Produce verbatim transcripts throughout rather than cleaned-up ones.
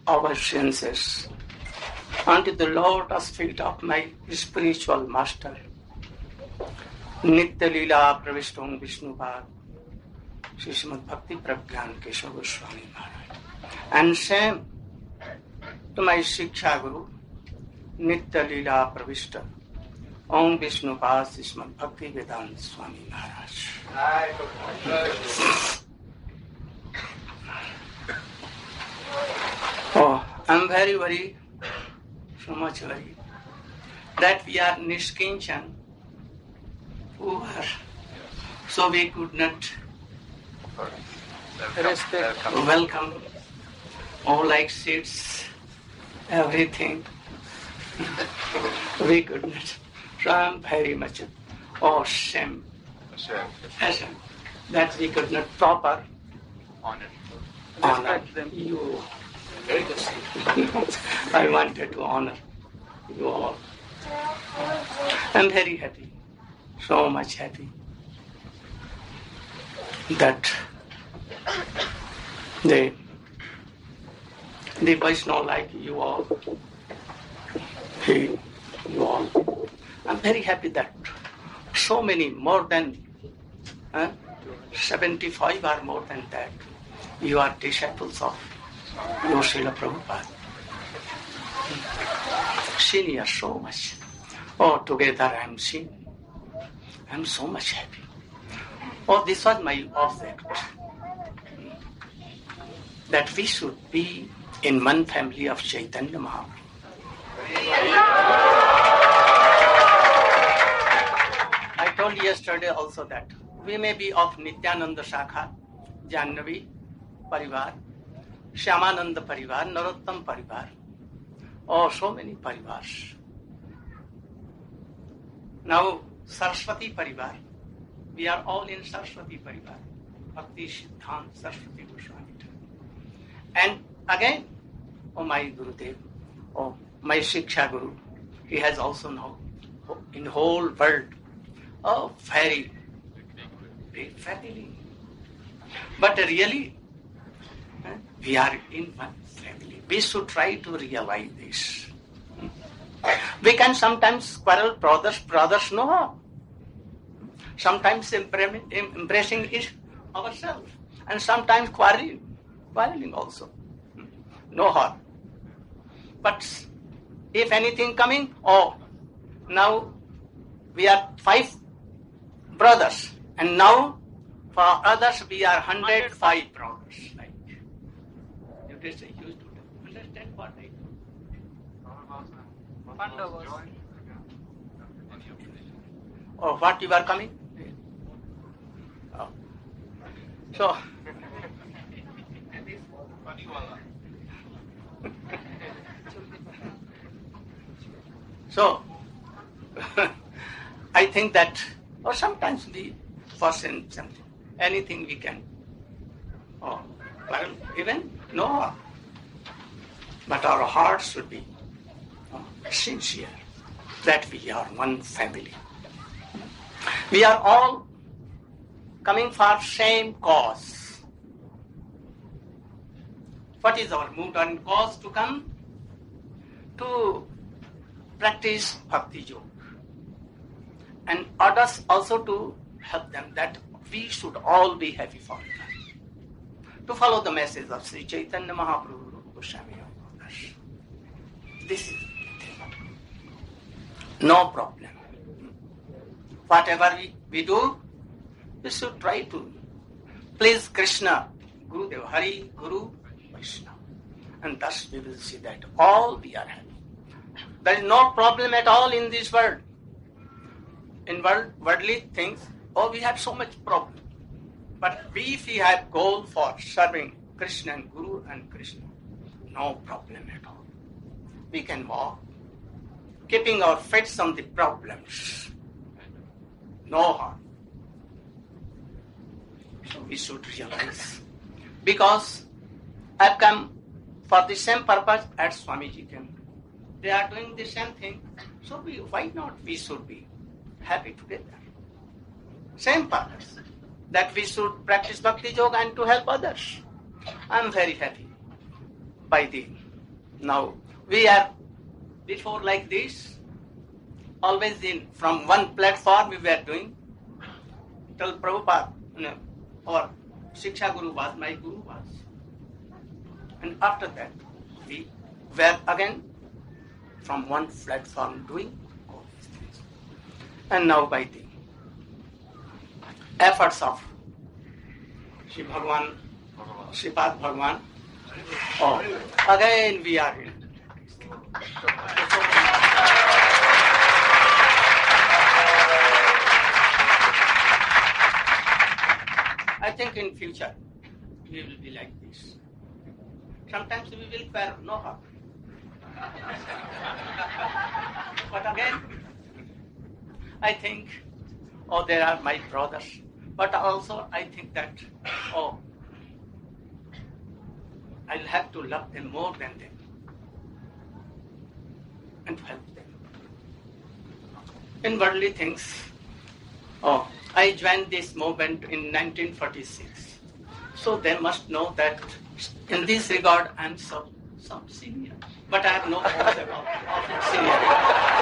our senses unto the lotus feet of my spiritual master, Nitya Leela Pravishtam Vishnupad, Srimad Bhakti Pragyan Keshav Goswami Maharaj. And same to my Shiksha Guru, Nitya Leela Pravishtam, Om Vishnupad Srimad Bhakti Vedanta Swami Maharaj. Oh, I'm very worried, so much worried, that we are Nishkinchan, who are, so we could not respect, welcome, welcome all like seats, everything. We could not. So I'm very much, oh shame, shame, that we could not proper honor, honor you. I wanted to honor you all. I'm very happy, so much happy that they, the Vaishnava like you all, he, you all. I'm very happy that so many, more than uh, seventy-five or more than that, you are disciples of your Srila Prabhupada. Senior so much. Oh, together I am seeing. I am so much happy. Oh, this was my object. That we should be in one family of Chaitanya Mahaprabhu. I told yesterday also that we may be of Nityananda Shakha, Jannavi, Parivar, Shyamananda Parivar, Narottam Parivar. Oh, so many Parivars. Now, Saraswati Parivar. We are all in Saraswati Parivar. Bhakti Siddhant Saraswati Goswami. And again, oh my Gurudev, oh my Shiksha Guru, he has also now in the whole world, oh very big family. But really, we are in one family. We should try to realize this. We can sometimes quarrel, brothers, brothers, no. Sometimes impressing is ourselves, and sometimes quarreling, quarreling also. No harm. But if anything coming, oh, now we are five brothers, and now for others we are one hundred five brothers. Like, you just used to understand what I do. Oh, what you are coming? Oh. So, so I think that, or sometimes we person something, anything we can. Oh, well, even no, but our hearts should be oh, sincere that we are one family. We are all coming for same cause. What is our mood and cause to come? To practice Bhakti Yoga. And others also to help them, that we should all be happy for them. To follow the message of Sri Chaitanya Mahaprabhu Goswami and others. This is the thing. No problem. Whatever we, we do, we should try to please Krishna, Gurudev, Hari, Guru, Krishna. And thus we will see that all we are happy. There is no problem at all in this world. In world, worldly things, oh, we have so much problem. But we, if we have goal for serving Krishna and Guru and Krishna, no problem at all. We can walk, keeping our feet on the problems. No harm. So we should realize. Because I've come for the same purpose as Swamiji came. They are doing the same thing. So we, why not we should be happy together? Same purpose. That we should practice Bhakti Yoga and to help others. I am very happy by the Now, we are before like this, always in, from one platform we were doing, till Prabhupada, you know, or Shiksha Guru was, my Guru was. And after that, we were again from one platform doing all these things. And now by the efforts of Shri Bhagavan, Shripad Bhagavan, oh, again we are in. I think in future we will be like this. Sometimes we will bear no harm. But again, I think, oh, there are my brothers. But also I think that, oh, I'll have to love them more than them and to help them. In worldly things, oh, I joined this movement in nineteen forty-six. So they must know that in this regard I am so, so senior. But I have no hopes about seniority.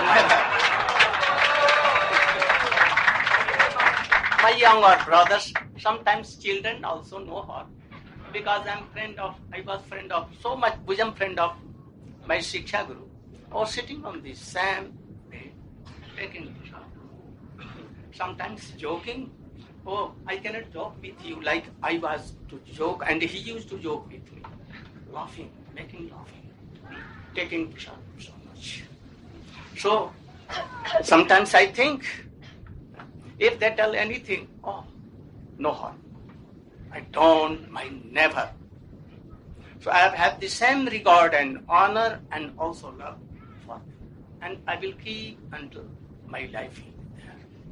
Never. My younger brothers, sometimes children also know her. Because I am friend of, I was friend of, so much bosom friend of my Shiksha Guru. Or sitting on the same day, taking sometimes joking. Oh, I cannot joke with you like I was to joke, and he used to joke with me, laughing, making laughing, taking prasad so much. So sometimes I think, if they tell anything, oh, no harm. I don't, I never. So I have had the same regard and honor and also love for them. And I will keep until my life there.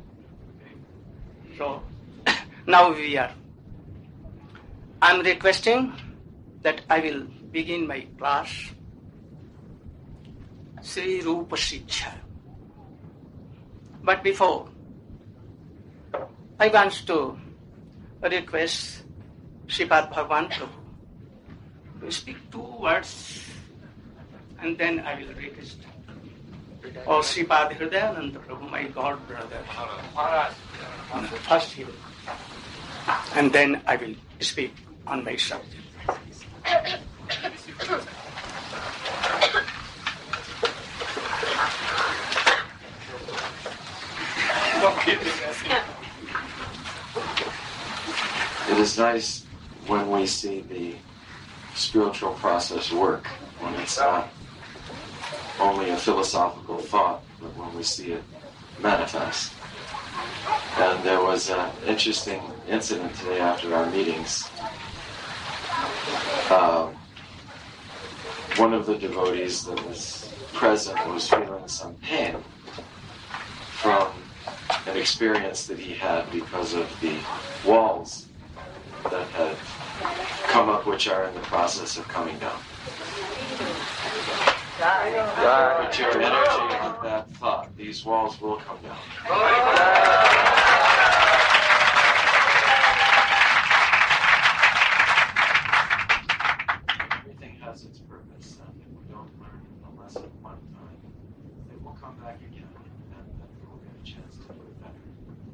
So now we are. I am requesting that I will begin my class, Sri Rupa Shiksha. But before, I want to request Shripad Bhagavan Prabhu to speak two words, and then I will request or Shripad Hridayananda Prabhu, my God brother. First he will, and then I will speak on my subject. It is nice when we see the spiritual process work, when it's not only a philosophical thought, but when we see it manifest. And there was an interesting incident today after our meetings. Uh, one of the devotees that was present was feeling some pain from an experience that he had because of the walls that had come up, which are in the process of coming down. Put your energy on that thought. These walls will come down. Everything has its purpose, and if we don't learn the lesson one time, it will come back again, and then we'll get a chance to do it better.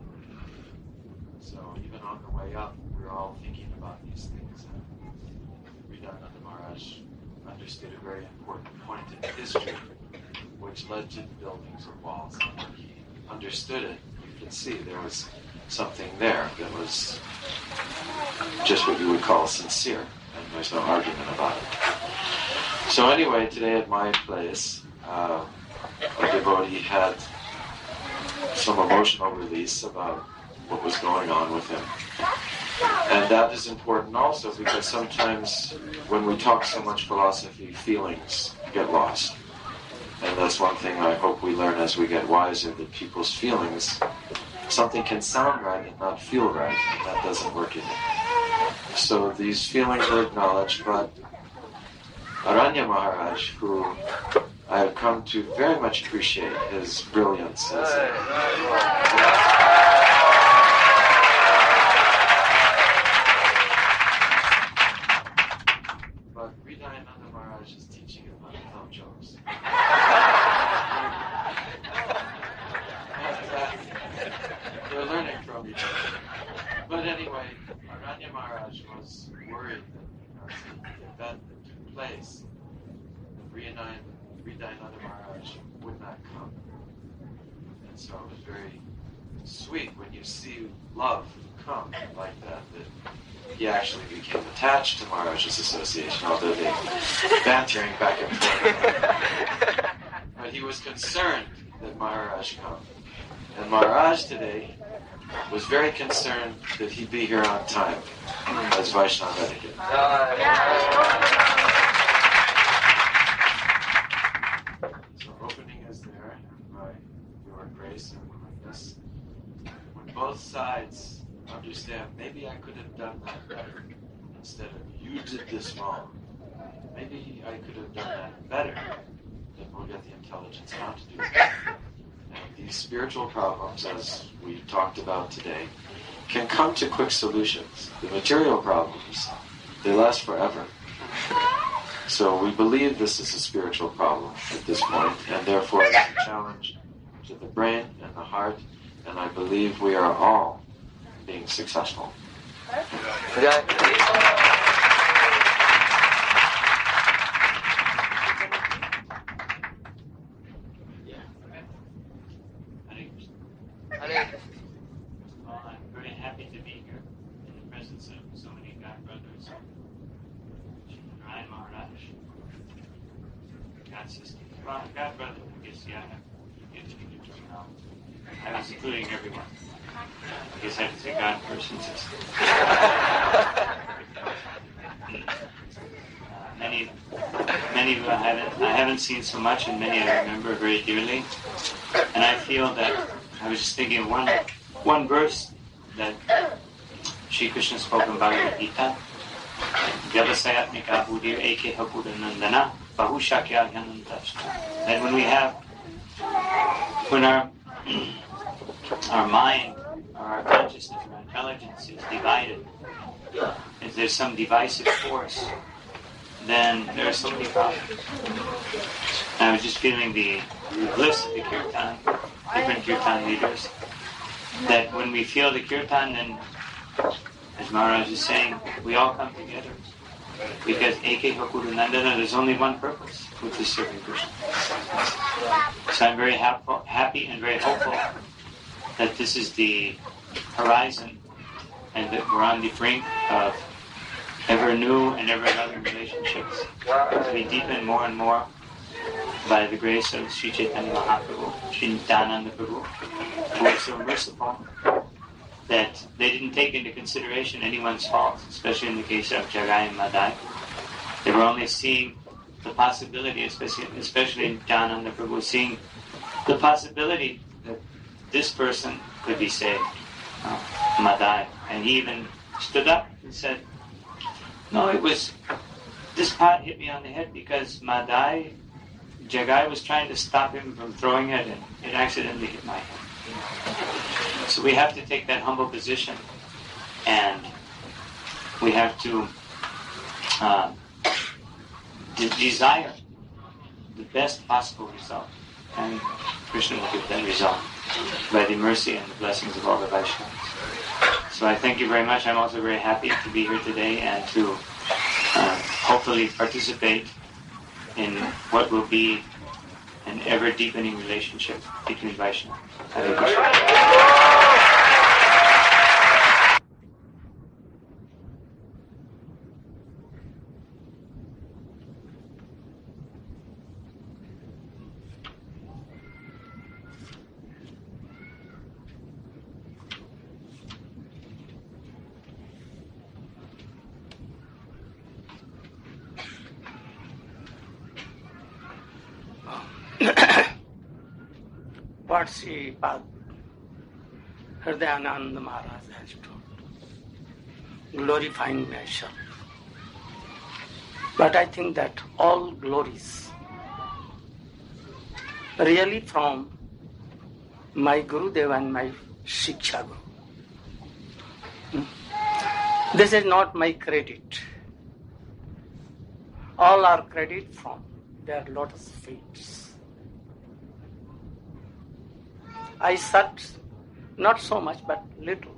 So even on the way up, we're all thinking about these things. And Hridayananda Maharaj understood a very important point in history, which led to the buildings of walls. And when he understood it, you could see there was something there that was just what you would call sincere, and there's no argument about it. So anyway, today at my place, uh, a devotee had some emotional release about what was going on with him. And that is important also, because sometimes when we talk so much philosophy, feelings get lost. And that's one thing I hope we learn as we get wiser, that people's feelings, something can sound right and not feel right, and that doesn't work either. So these feelings are acknowledged, but Aranya Maharaj, who I have come to very much appreciate his brilliance as a teaching about film jokes. They're learning from each other. But anyway, Aranya Maharaj was worried that because the event that took place, Hridayananda Maharaj would not come. And so it was very sweet when you see love come like that, that he actually became attached to Maharaj's association, although they bantering back and forth. But he was concerned that Maharaj come. And Maharaj today was very concerned that he'd be here on time, as Vaishnava etiquette. So opening is there by your grace and willingness. When both sides understand, maybe I could have done that better, instead of you did this wrong. Maybe I could have done that better. Then we'll get the intelligence how to do it. And these spiritual problems, as we talked about today, can come to quick solutions. The material problems, they last forever. So we believe this is a spiritual problem at this point, and therefore it's a challenge to the brain and the heart, and I believe we are all being successful. Well, I'm very happy to be here in the presence of so many God brothers. Ryan Maharaj, God sister. Well, God brother, I guess, yeah, I get to be the terminology. I was including everyone. I guess I could say God person sister. uh, many, many who I haven't, I haven't seen so much, and many I remember very dearly. And I feel that I was just thinking of one, one verse that Sri Krishna spoke in Bhagavad Gita. Vyavasayatmika buddhir eke hapudanandana bahushakya hyanantashta. That when we have, when our our mind, or our consciousness, or our intelligence is divided, if there's some divisive force, then there are so many problems. And I was just feeling the, the bliss of the kirtan, different kirtan leaders, that when we feel the kirtan, then, as Maharaj is saying, we all come together. Because Eke Hakurunandana, there's only one purpose, which is serving Krishna. So I'm very hap- happy and very hopeful that this is the horizon, and that we're on the brink of ever new and ever another relationships, as we deepen more and more by the grace of Sri Chaitanya Mahaprabhu, Sri Nityananda Prabhu, who was so merciful that they didn't take into consideration anyone's faults, especially in the case of Jagai and Madai. They were only seeing the possibility, especially, especially in Nityananda Prabhu, seeing the possibility that this person could be saved, uh, Madai. And he even stood up and said, no, it was, this pot hit me on the head because Madai, Jagai was trying to stop him from throwing it, and it accidentally hit my head. So we have to take that humble position, and we have to uh, de- desire the best possible result, and Krishna will give that result by the mercy and the blessings of all the Vaishnavas. So I thank you very much. I'm also very happy to be here today and to uh, hopefully participate in what will be an ever-deepening relationship between Vaishnavas. Hare Krishna. What Sri Hridayananda Maharaj has told, glorifying myself. But I think that all glories really from my Gurudev and my Shiksha Guru. This is not my credit. All are credit from their lotus feet. I search, not so much, but little.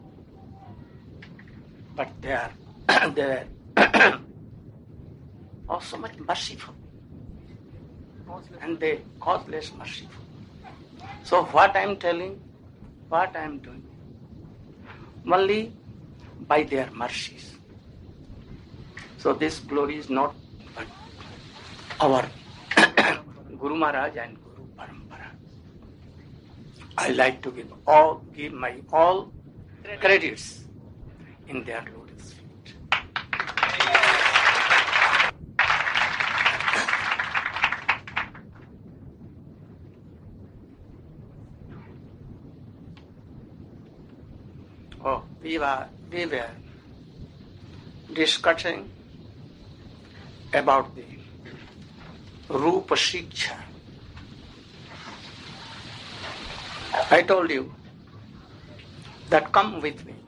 But they are, they are oh, so much merciful. And they causeless merciful. So what I am telling, what I am doing, only by their mercies. So this glory is not but our Guru Maharaj and Guru Parampara. I like to give all, give my all credits in their lotus feet. Oh, we were, we were discussing about the Rupa Shiksha. I told you that come with me.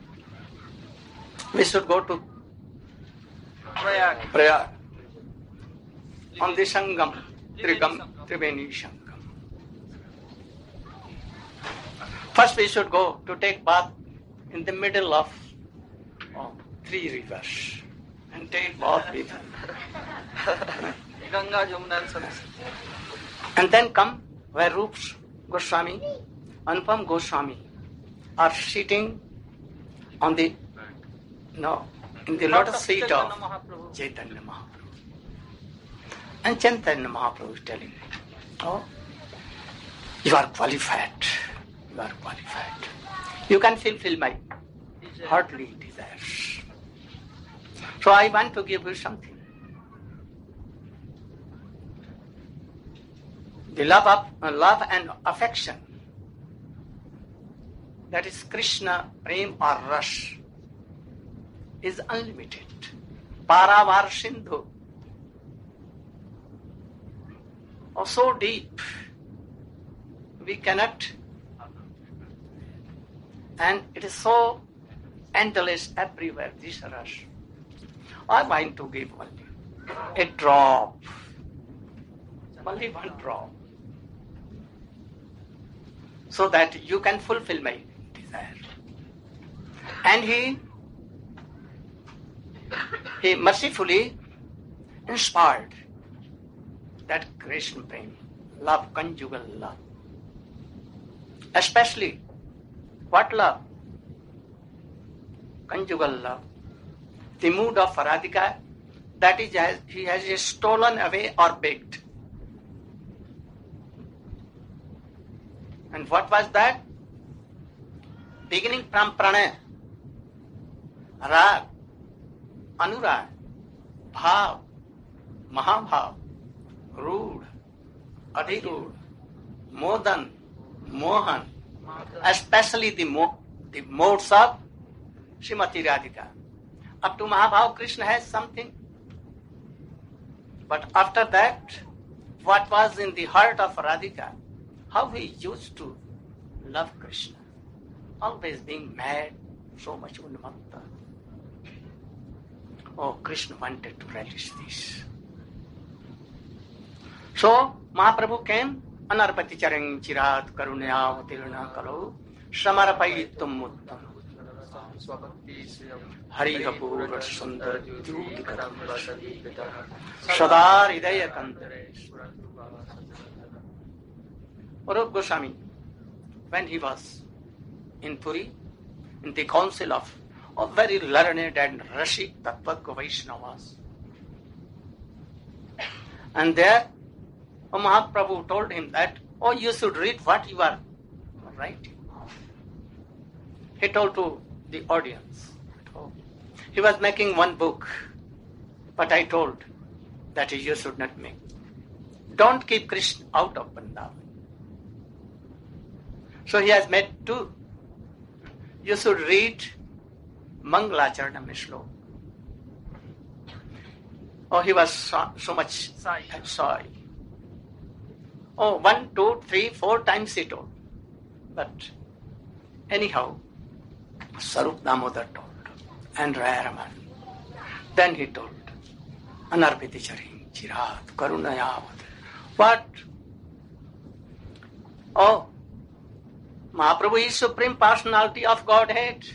We should go to Prayag. Prayag on the Sangam, Trigam, Triveni Sangam. First we should go to take bath in the middle of oh, three rivers and take bath with Ganga, Jamuna and Saraswati. and then come where Rups Goswami, Anupam Goswami are sitting on the no in the lotus feet of Chaitanya Mahaprabhu. And Chaitanya Mahaprabhu is telling me, oh, you are qualified, you are qualified. You can fulfill my heartly desires. So I want to give you something. The love of uh, love and affection, that is Krishna, Prem or Ras, is unlimited. Paravar Sindhu. Oh, so deep. We cannot. And it is so endless everywhere, this Ras. I want to give only a drop. Only one drop. So that you can fulfill my desire. And he, he mercifully inspired that Krishna Prem, love, conjugal love. Especially, what love? Conjugal love. The mood of Radhika, that is, he has stolen away or begged. And what was that? Beginning from Pranay, Rag, Anurag, Bhav, Mahabhav, Rood, Adhirood, Modan, Mohan, especially the, mo- the modes of Srimati Radhika. Up to Mahabhav, Krishna has something. But after that, what was in the heart of Radhika? How he used to love Krishna, always being mad, so much unmatta. Oh, Krishna wanted to relish this. So, Mahaprabhu came, Anarpati charang chirat karunya vatirna kalo, Samarapayitum muttam. Harihapur sundar jyutikam Sadar idaya kantare. Rupa Goswami, when he was in Puri, in the council of, of very learned and Rashik Tattvagga Vaishnavas, and there Mahaprabhu told him that, oh, you should read what you are writing. He told to the audience. Oh, he was making one book, but I told that you should not make. Don't keep Krishna out of Vrindavan. So he has made two. You should read Mangalacharanam Shloka. Oh, he was so, so much sorry. Oh, one, two, three, four times he told. But anyhow, Sarup Damodar told, and Raya Raman. Then he told, Anarpiti Charing Chirat Karunayavad. What? Oh, Mahaprabhu is Supreme Personality of Godhead.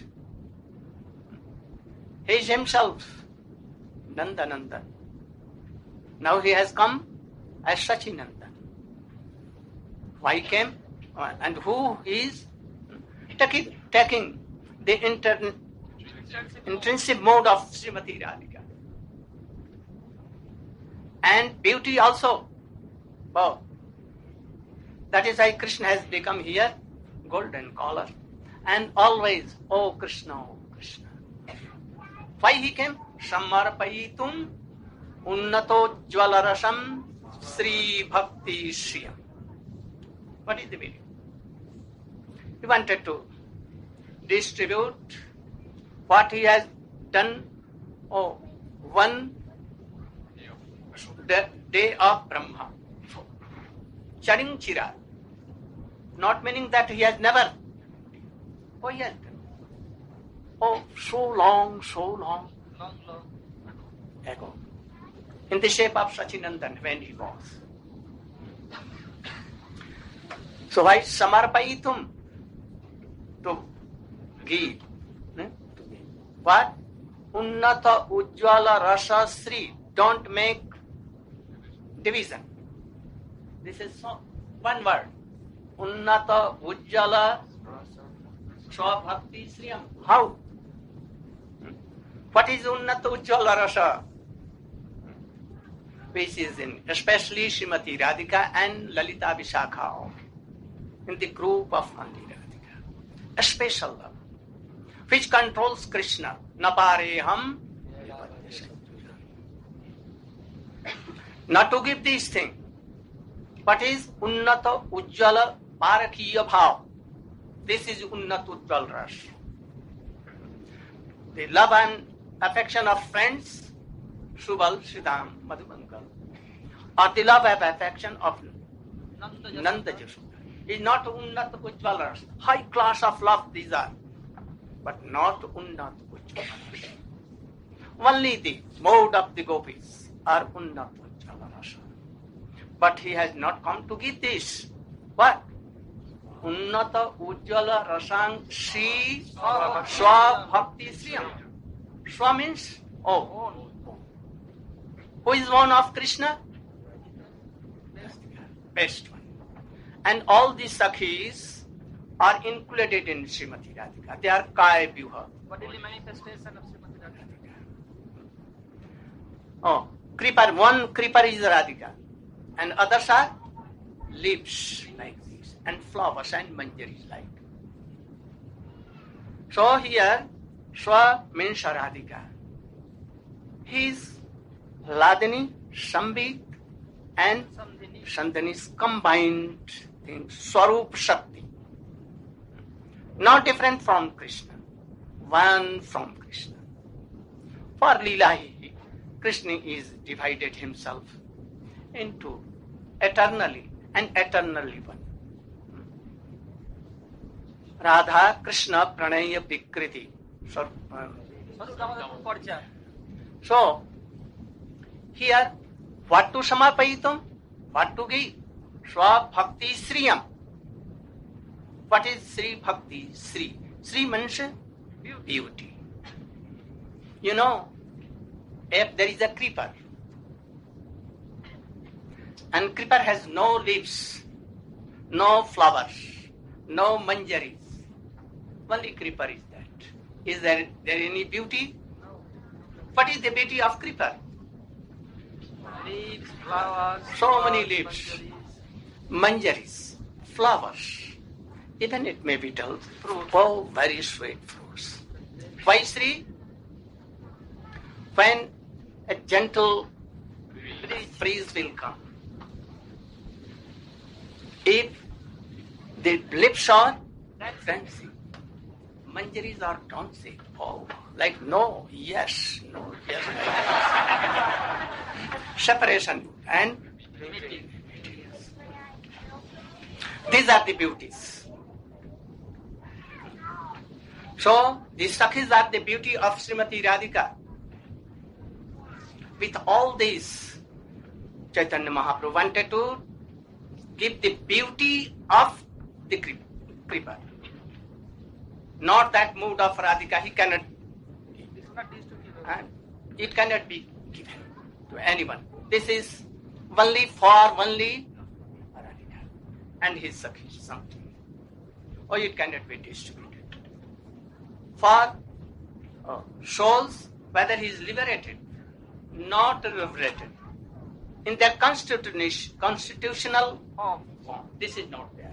He is himself, Nandanandan. Now he has come as Sachinandan. Why came? And who is taking, taking the inter, intrinsic mode of Srimati Radhika. And beauty also. Both. That is why Krishna has become here golden collar. And always, oh Krishna, oh Krishna. Why he came? Samarpayitum unnato jvalarasam Sri Bhakti Shriyam. What is the meaning? He wanted to distribute what he has done oh, one the day of Brahma. Charing Chira. Not meaning that he has never. Oh, he has done. Oh, so long, so long Long, long. ago. In the shape of Sachinandan when he was. So why Samarpayitum? To give. Hmm? To give. What? Unnata Ujjvala Rasa Sri. Don't make division. This is so, one word. Unnata Ujjvala Swabhakti Sriyam. How? What is Unnata Ujjvala Rasa? Which is in especially Srimati Radhika and Lalita Vishakha. In the group of only Radhika. A special love. Which controls Krishna. Napareham. Not to give these things. What is Unnata Ujjala Parakiya Bhav? This is Unnata Ujjala Ras. The love and affection of friends, Subal, Siddham, Madhubankal. Or the love and affection of Nanda Jashoda. Is not Unnata Ujjala Ras. High class of love these are. But not Unnata Ujjala Ras. Only the mode of the gopis are Unnata Ujjala Ras. But he has not come to give this. What? Unnata Ujjala Rasang Sri Swa Bhakti Sriyam. Swa means oh. Who is one of Krishna? Best one. And all these Sakhis are included in Srimati Radhika. They are Kaya Vyuha. Bodily manifestation of Srimati Radhika. Oh, creeper. One creeper is Radhika. And others are leaves like this, and flowers and manjaris like. So here, Swa means Radhika. He is Ladini, Sambit, and Sandhani's combined thing, Swarup Shakti. Not different from Krishna, one from Krishna. For Leela, Krishna is divided himself into eternally and eternally one. Radha Krishna Pranaya Vikriti. So, uh, so here, what to Samarpayitum? What to give? Swa Bhakti Sriyam. What is Sri Bhakti? Sri. Sri means beauty. You know, if there is a creeper, and creeper has no leaves, no flowers, no manjaris. Only creeper is that. Is there, there any beauty? What is the beauty of creeper? Leaves, flowers. So many leaves, manjaris, flowers. Even it may be told, oh, very sweet fruits. Why, Sri? When a gentle breeze will come, if the lips are fancy, manjaris are dancing. Oh, like no, yes, no, yes. Separation and these are the beauties. So, these Sakhis are the beauty of Srimati Radhika. With all these, Chaitanya Mahaprabhu wanted to give the beauty of the Kripa. Not that mood of Radhika, he cannot, It's not used to give. and it cannot be given to anyone. This is only for only Radhika and his Sakhi, something. Or it cannot be distributed. For uh, souls, whether he is liberated, not liberated, in their constitution, constitutional Form. form, this is not there.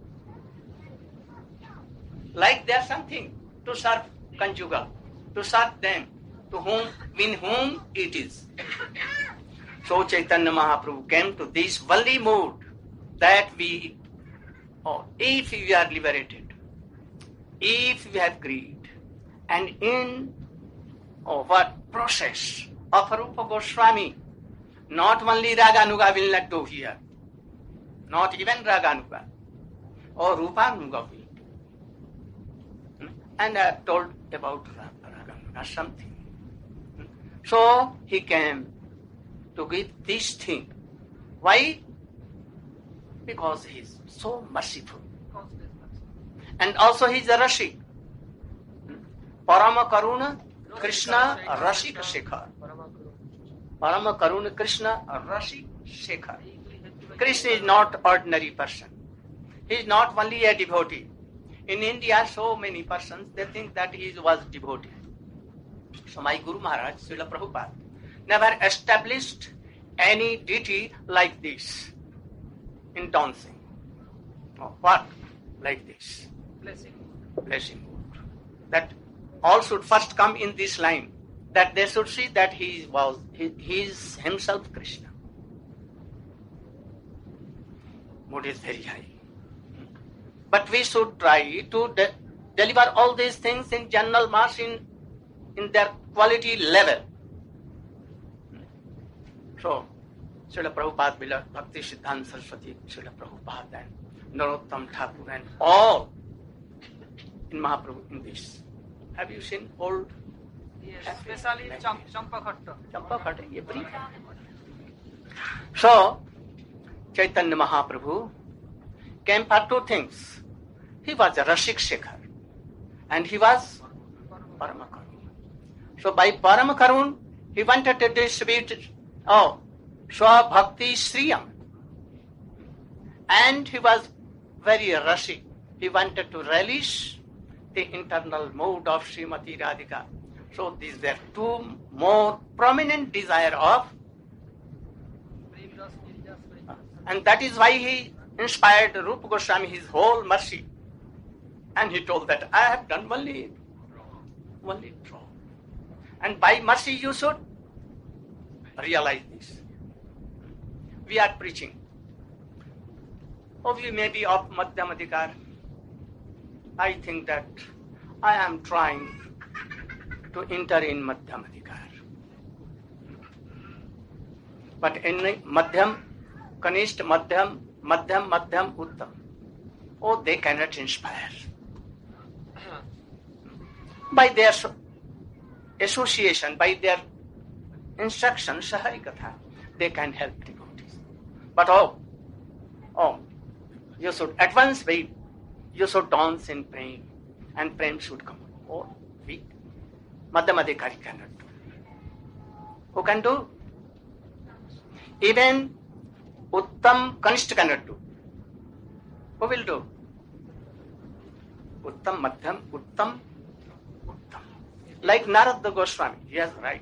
Like there is something to serve conjugal, to serve them, to whom, in whom it is. So Chaitanya Mahaprabhu came to this only mood that we, oh, if we are liberated, if we have greed, and in oh, what process of Rupa Goswami, not only Raganuga will not do here, not even Raganuga, or Rupanuga will. And I have told about Raganuga something. So he came to give this thing. Why? Because he is so merciful. And also he is a Rashik. Parama Karuna Krishna Rashik Shekhar. Parama Karuna Krishna Rashik Shekhar. Krishna is not ordinary person. He is not only a devotee. In India, so many persons, they think that he was devotee. So my Guru Maharaj, Srila Prabhupada, never established any deity like this in dancing. Oh, what? Like this. Blessing. Blessing. That all should first come in this line, that they should see that he was, he, he is himself Krishna. Mood is very high. But we should try to de- deliver all these things in general mass in, in their quality level. So, Srila Prabhupada, beloved Bhakti Siddhanta Saraswati, Srila Prabhupada and Narottam Thakur and all in Mahaprabhu in this. Have you seen old? Yes, especially Champ- Champakhatta. Champakhatta, ye brief. So, Chaitanya Mahaprabhu came for two things. He was a Rashik Shekhar and he was Paramakarun. So by Paramakarun, he wanted to distribute oh, Swa Bhakti Sriyam. And he was very Rashik. He wanted to relish the internal mood of Srimati Radhika. So these were two more prominent desire of, and that is why he inspired Rupa Goswami his whole mercy. And he told that I have done only, only wrong. And by mercy you should realize this. We are preaching. Oh, we may be of Madhyamadikar. I think that I am trying to enter in Madhyamadikar. But in Madhyam, Kanisht, Madhyam, Madhyam, Madhyam, Uttam, oh, they cannot inspire. By their association, by their instruction, Saharikatha, they can help devotees. But oh, oh, you should at once wait. You should dance in praying, and praying should come. Oh, weak. Madhyamadikari cannot do. Who can do? Even Uttam Kanishta cannot do. Who will do? Uttam, Madhyam, Uttam, Uttam. Like Narada Goswami, he is right.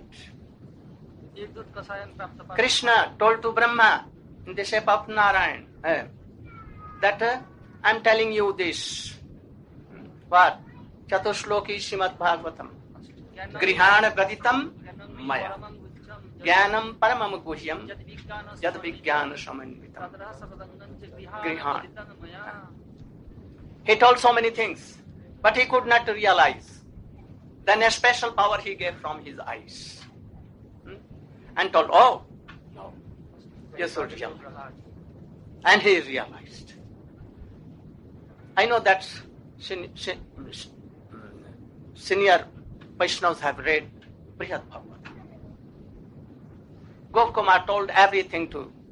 Krishna told to Brahma in the shape of Narayan eh, that uh, I am telling you this. What? Chatushloki Srimad Bhagavatam. Grihana Gaditam Maya. Jnanam Paramam Guhyam Jad Vijnana Samanvitam. Grihana. He told so many things, but he could not realize. Then a special power he gave from his eyes. Hmm? And told, oh, no, you should realize. And he realized. I know that sen- sen- senior Vaishnavas have read Brihad Bhagavatam. Gopkumar told everything to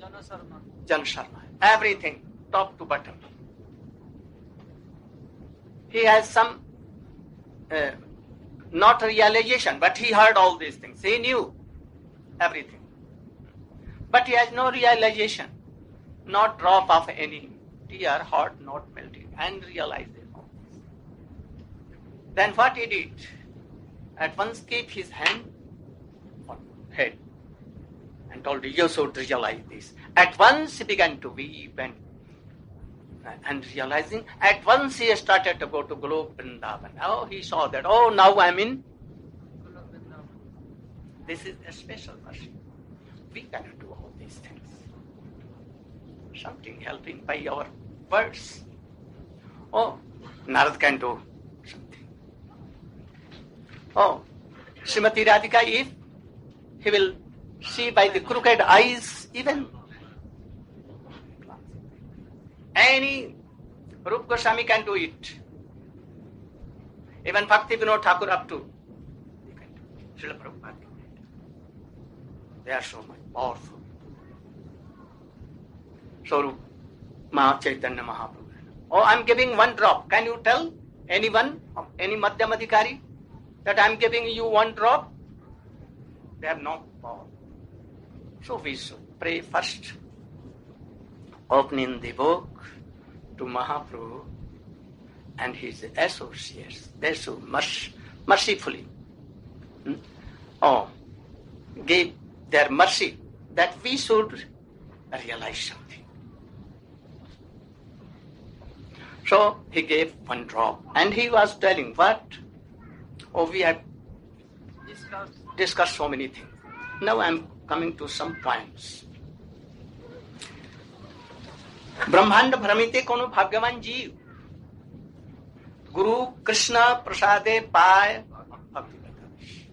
Jana Sharma. Jan Sharma. Everything, top to bottom. He has some, uh, not realization, but he heard all these things. He knew everything. But he has no realization, not drop of any tear, heart not melting, and realized all this. Then what he did? At once keep his hand on head and told, you should realize this. At once he began to weep and, and realizing, at once he started to go to Golok Vrindavan. Oh, he saw that, oh, now I'm in. This is a special mercy. We cannot do all these things. Something helping by our words. Oh, Narad can do something. Oh, Srimati Radhika, if he will see by the crooked eyes, even any Rupa Goswami can do it. Even Bhakti Vinod Thakur up to Srila Prabhupada. They are so much powerful. So, Maha Chaitanya Mahaprabhu. Oh, I'm giving one drop. Can you tell anyone, any Madhyamadhikari, that I'm giving you one drop? They have no power. So we should pray first, opening the book to Mahaprabhu and his associates. They should merc- mercifully hmm? oh, give their mercy that we should realize something. So he gave one drop and he was telling what? Oh, we have Discuss. discussed so many things. Now I am coming to some points. ब्रह्मांड भ्रमिते कोनो भाग्यवान जीव गुरु कृष्ण प्रसादे पाय भक्ति प्रकाश.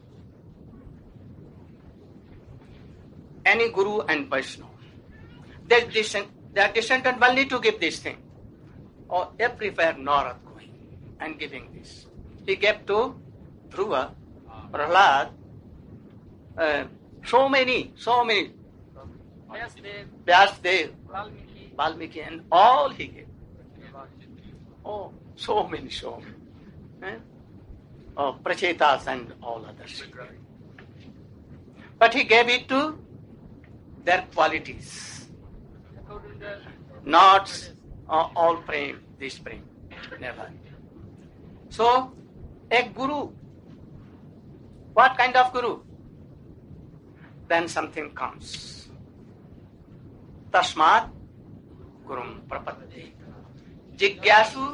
Any guru and Vaishnava, they, they are descended only to give this thing. Or oh, everywhere Narad going and giving this. He gave to Dhruva, Prahlad, uh, so many, so many. Vyasdev, Vyasdev, Valmiki, Valmiki, and all he gave. Oh, so many, so many. Eh? Oh, Prachetas and all others. But he gave it to their qualities. according to Not uh, all prem, this prem. Never. So, a guru. What kind of guru? Then something comes. Tasmat gurum prapadde. Jigyasu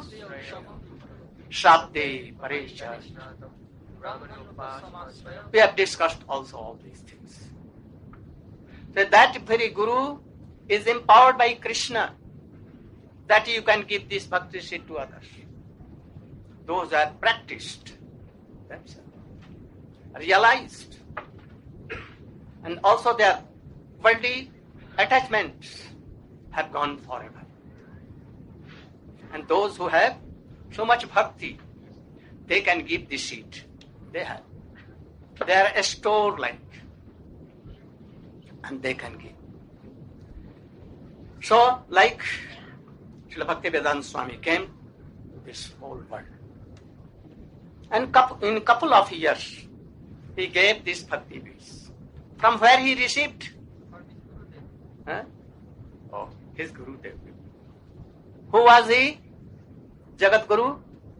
shabde parecha. We have discussed also all these things. So that very guru is empowered by Krishna that you can give this bhakti seed to others. Those are practiced themselves, realized, and also their worldly attachments have gone forever. And those who have so much bhakti, they can give the seed. They have. They are a store like, and they can give. So, like Srila Bhaktivedanta Swami came to this whole world. And in a couple of years, he gave this bhakti beads. From where he received? Huh? Oh, his Guru Dev. Who was he? Jagat Guru?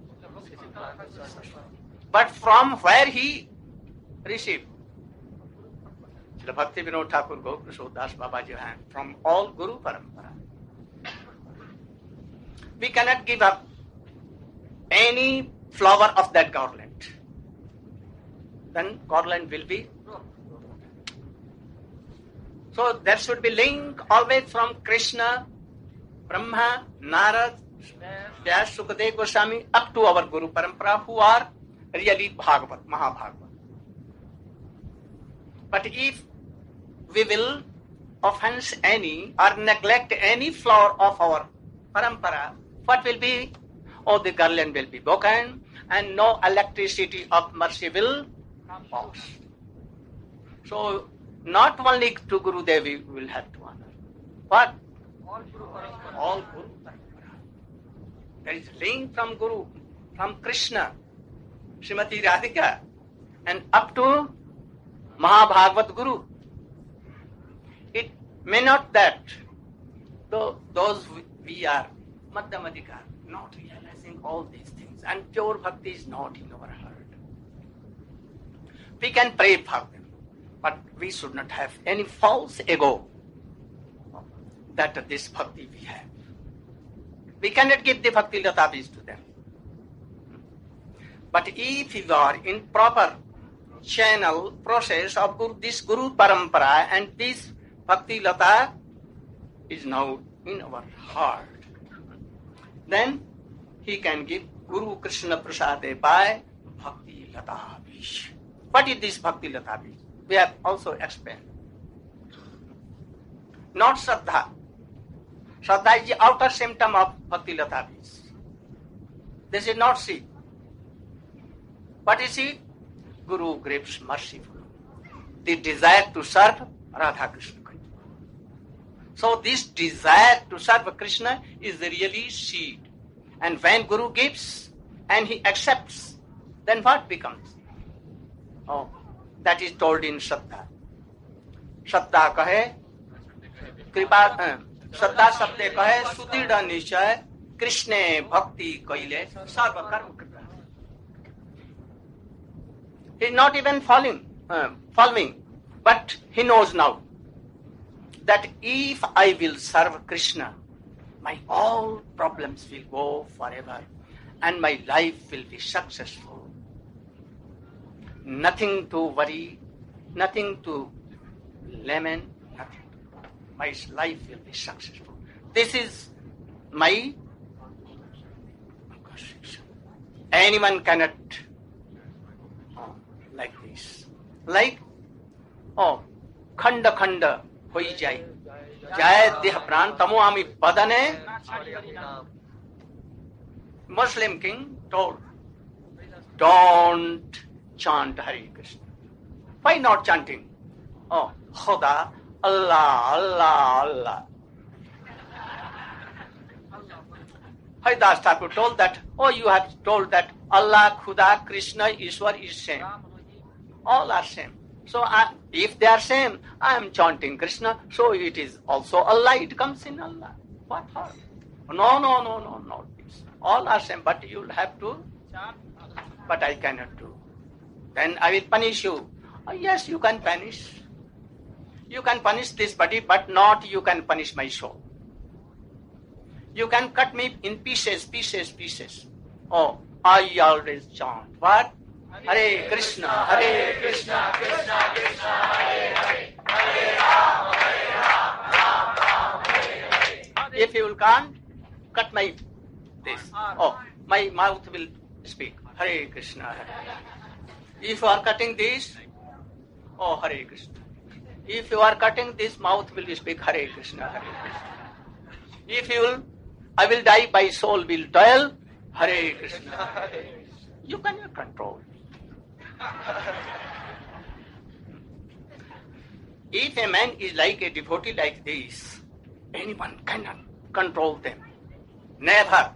But from where he received? Srila Bhakti Vinod Thakur Gopal Das Babaji hand from all Guru Parampara. We cannot give up any flower of that garland. Then garland will be. So there should be link always from Krishna, Brahma, Narad, Vyas, Sukadev Goswami up to our Guru Parampara who are really Bhagavat, Mahabhagavat. But if we will offense any or neglect any flower of our Parampara, what will be? Oh, the garland will be broken and no electricity of mercy will pass. So, not only to Gurudev we will have to honor. What? All Guru Parampara. All Guru Parampara. There is link from Guru, from Krishna, Srimati Radhika, and up to Mahabhagavat Guru. It may not that though those we are Madhyamadika, not realizing all these things, and pure bhakti is not in our heart. We can pray for them, but we should not have any false ego that this bhakti we have. We cannot give the bhakti latabis to them. But if you are in proper channel process of guru, this Guru Parampara, and this bhakti lata is now in our heart, then he can give Guru Krishna Prasade by bhakti latabis. What is this bhakti latabis? We have also explained. Not Shraddha. Shraddha is the outer symptom of bhakti latabis. This is not see. What is it? Guru grapes merciful. The desire to serve Radha Krishna. So this desire to serve Krishna is really seed. And when Guru gives and he accepts, then what becomes? Oh, that is told in Shraddha. Shraddha kahe, kripa, Shraddha sabde kahe, sudhida nishay, Krishna bhakti kaile, sarva karma kripa. He is not even following, uh, following, but he knows now that if I will serve Krishna, my all problems will go forever and my life will be successful. Nothing to worry, nothing to lament, nothing. My life will be successful. This is my conviction. Anyone cannot oh, like this. Like, oh, khanda khanda hoi jai. Jai deha pran tamo ami padane. Muslim king told, don't chant Hare Krishna. Why not chanting? Oh, Khuda, Allah, Allah, Allah. Haridas Thakur told that, oh, you have told that Allah, Khuda, Krishna, Ishwar is same. All are same. So I, if they are same, I am chanting Krishna, so it is also Allah, it comes in Allah. What harm? No, no, no, no, no. All are same, but you will have to, but I cannot do. Then I will punish you. Oh, yes, you can punish. You can punish this body, but not you can punish my soul. You can cut me in pieces, pieces, pieces. Oh, I always chant. What? Hare Krishna, Hare Krishna, Krishna Krishna, Hare Hare, Hare Rama, Hare Rama, Rama Rama, Hare Hare. If you can't, cut my this. Oh, my mouth will speak. Hare Krishna, Hare. If you are cutting this, oh, Hare Krishna. If you are cutting this, mouth will speak Hare Krishna, Hare Krishna. If you will, I will die, by soul will toil, Hare Krishna, Hare Krishna. You cannot control. If a man is like a devotee like this, anyone cannot control them. Never.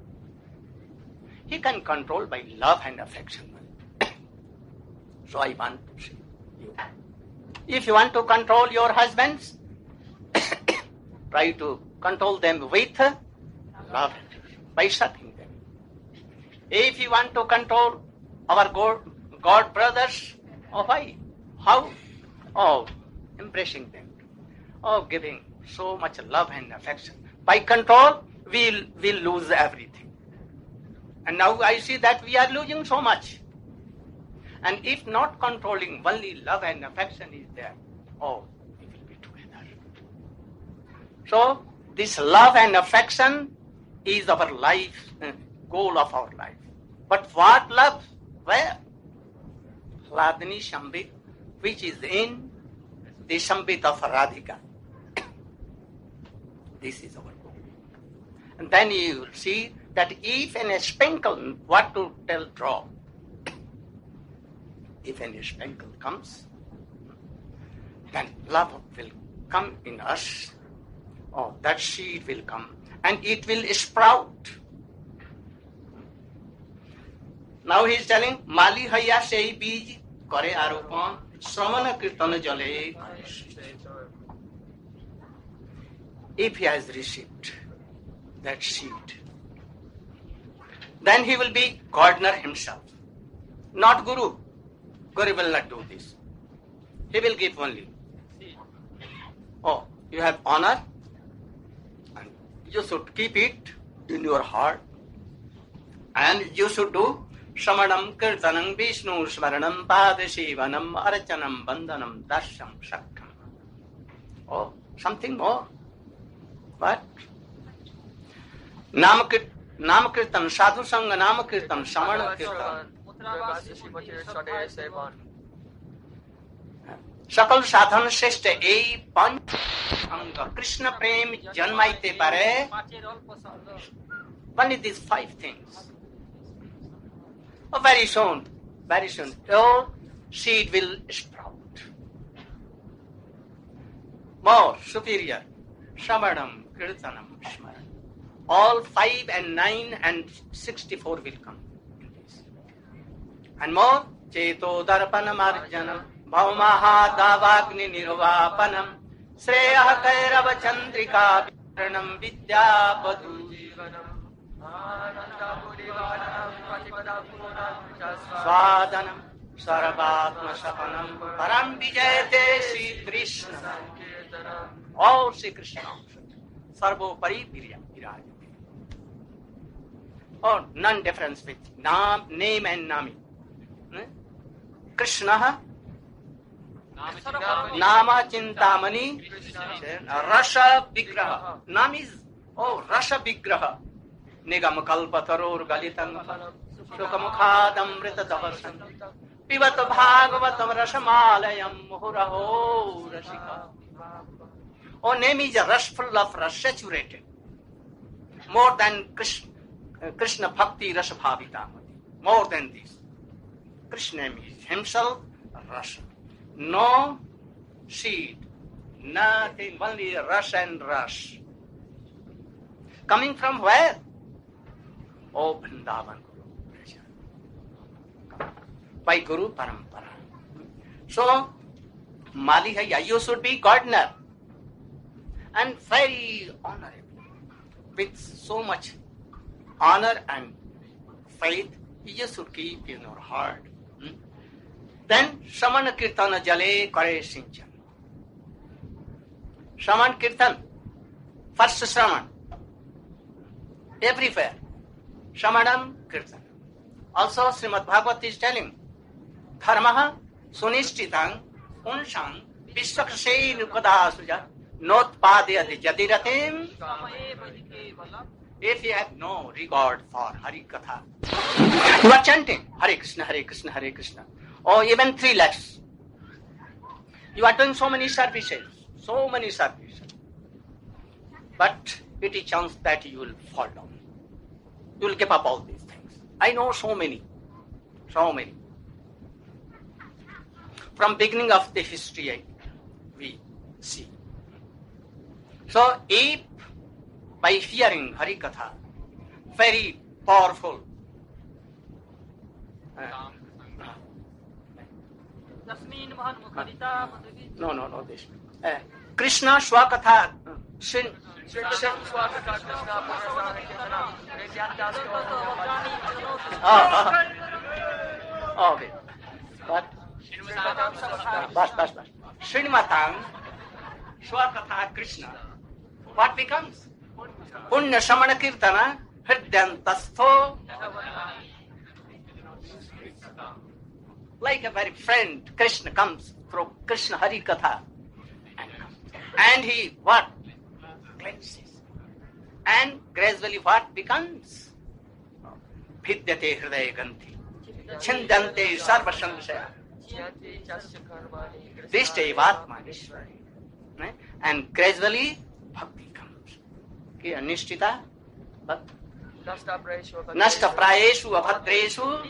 He can control by love and affection. So I want to say you. If you want to control your husbands, try to control them with love by serving them. If you want to control our God, God brothers, oh why? How? Oh, embracing them. Oh, giving so much love and affection. By control, we'll, we'll lose everything. And now I see that we are losing so much. And if not controlling, only love and affection is there, oh, we will be together. So, this love and affection is our life, goal of our life. But what love? Where? Hladni Shambit, which is in the Shambit of Radhika. This is our goal. And then you will see that if in a sprinkle, what to tell drop? If any sprinkle comes, then love will come in us. oh, that seed will come and it will sprout. Now he is telling, Mali haya sei bij kare aropan, Sramana kirtana jale. If he has received that seed, then he will be gardener himself, not Guru. Guru will not do this. He will give only. Oh, you have honor, and you should keep it in your heart, and you should do Shamanam, Kirtanam, Vishnu, Smaranam, Padashivanam, Arachanam, Bandhanam, Darsham, Shaktam. Oh, something more. What? Namakirtan, Namakirtan, Sadhu Sangha, Namakirtan, Samana Kirtan. সকল সাধন শ্রেষ্ঠ এই পঞ্চ অঙ্গ কৃষ্ণ প্রেম জন্মাইতে পারে only these five things. Oh, very soon, very soon, your seed will sprout. More superior, Shravanam, Kirtanam, Smaranam. All five and nine and sixty-four will come in this. And more, Cheto Darpanam Arjanam, Bhaumaha Davagni Nirvapanam, Sreya Kairava Chandrika Viranam Vidya Padu Jivanam, Swadanam Saravatma Sapanam, Param Vijayate Sri Krishna. All Sri Krishna. Sarvo Pari Viraj. Oh, none difference with nam, name and nami. Krishna Nama Chintamani Rasha Vigraha. Nam is, oh, Rasha Vigraha. Nigam Kalpataror Galitan Sukamukhadam Rita Tavasan Pivata Bhagavatam Rasamalayam Muhuraho Rashika. Oh, name is a rush full of rush, saturated. More than Krishna, uh, Krishna Bhakti Rasa Bhavitamati. More than this. Krishna is himself rasa. No seed, nothing, only rush and rush. Coming from where? Oh, Vrindavan Guru. By Guru Parampara. So, Mali Haya, you should be gardener. And very honorable. With so much honor and faith, you should keep in your heart. Hmm? Then, Shramana Kirtana Jale Kare Sinchan. Shraman Kirtan. First Shraman. Everywhere. Shramanam Kirtan. Also, Srimad Bhagavad is telling, Dharmaha Sunishchitang Unshang Vishwakasei Nukada Suja Notpadhyati Jadiratim. If you have no regard for Hari Katha, you are chanting Hare Krishna, Hare Krishna, Hare Krishna, or even three lakhs. You are doing so many services, so many services. But it is chance that you will fall down. You will give up all these things. I know so many, so many. From beginning of the history, we see. So, if by hearing Hari Katha, very powerful, uh, no, no, no, this. Uh, Krishna Swakatha, uh, Shin, Shin, Shin, oh, oh, okay. What? Bas, bas, bas. Srinmatang Swakatha Krishna. What becomes? Punya Samana Kirtana Hridyantasto. Like a very friend, Krishna comes through Krishna Hari Katha. And he, what? Cleanses. And gradually what becomes? Vidyate Hridaya Ganti. Chindante Sarva Samsaya. Dishte Vatma Nishwari. And gradually Bhakti comes. Okay, Nishtita Bhakti. Nasta Prayeshu Abhadreshu.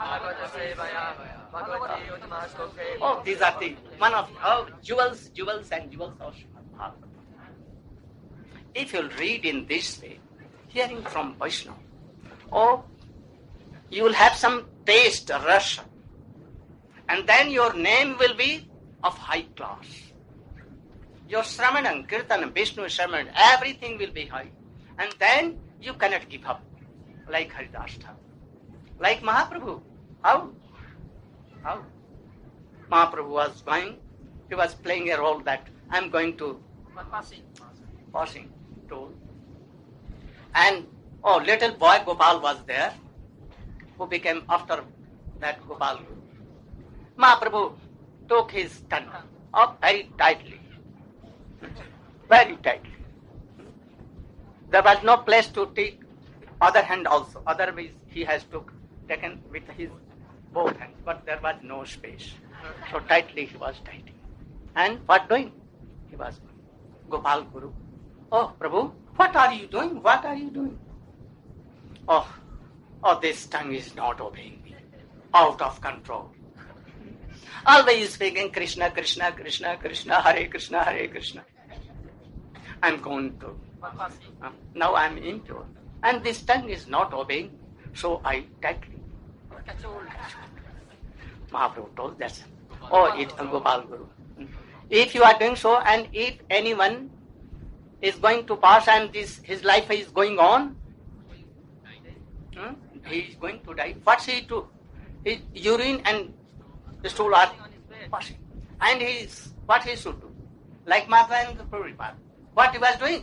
Oh, these are the one of oh, jewels, jewels and jewels of Bhagavad. if you'll read in this way, hearing from Vaishnava, oh, you will have some taste, rush, and then your name will be of high class. Your Sramanam, Kirtanam, Vishnu Sramanam, everything will be high. And then you cannot give up, like Haridas Thakur. Like Mahaprabhu. How? How? Mahaprabhu was going, he was playing a role that I'm going to Passing. passing toll. And, oh, little boy Gopal was there, who became after that Gopal. Mahaprabhu took his tongue up very tightly. Very tightly. There was no place to take other hand also. Otherwise, he has took, taken with his both hands, but there was no space. So tightly he was tightening. And what doing? He was doing. Gopal Guru. Oh, Prabhu, what are you doing? What are you doing? Oh, oh, this tongue is not obeying me. Out of control. Always speaking Krishna, Krishna, Krishna, Krishna, Hare Krishna, Hare Krishna. I'm going to. Passing. Uh, now I'm impure. And this tongue is not obeying, so I tightly. Catch hold. Mahaprabhu told that. Oh, it Gopal Guru. If you are doing so, and if anyone is going to pass and this his life is going on, hmm, he is going to die. What's he to? His urine and stool are passing. And he is, what he should do? Like Madhavendra Prabhupada. What he was doing?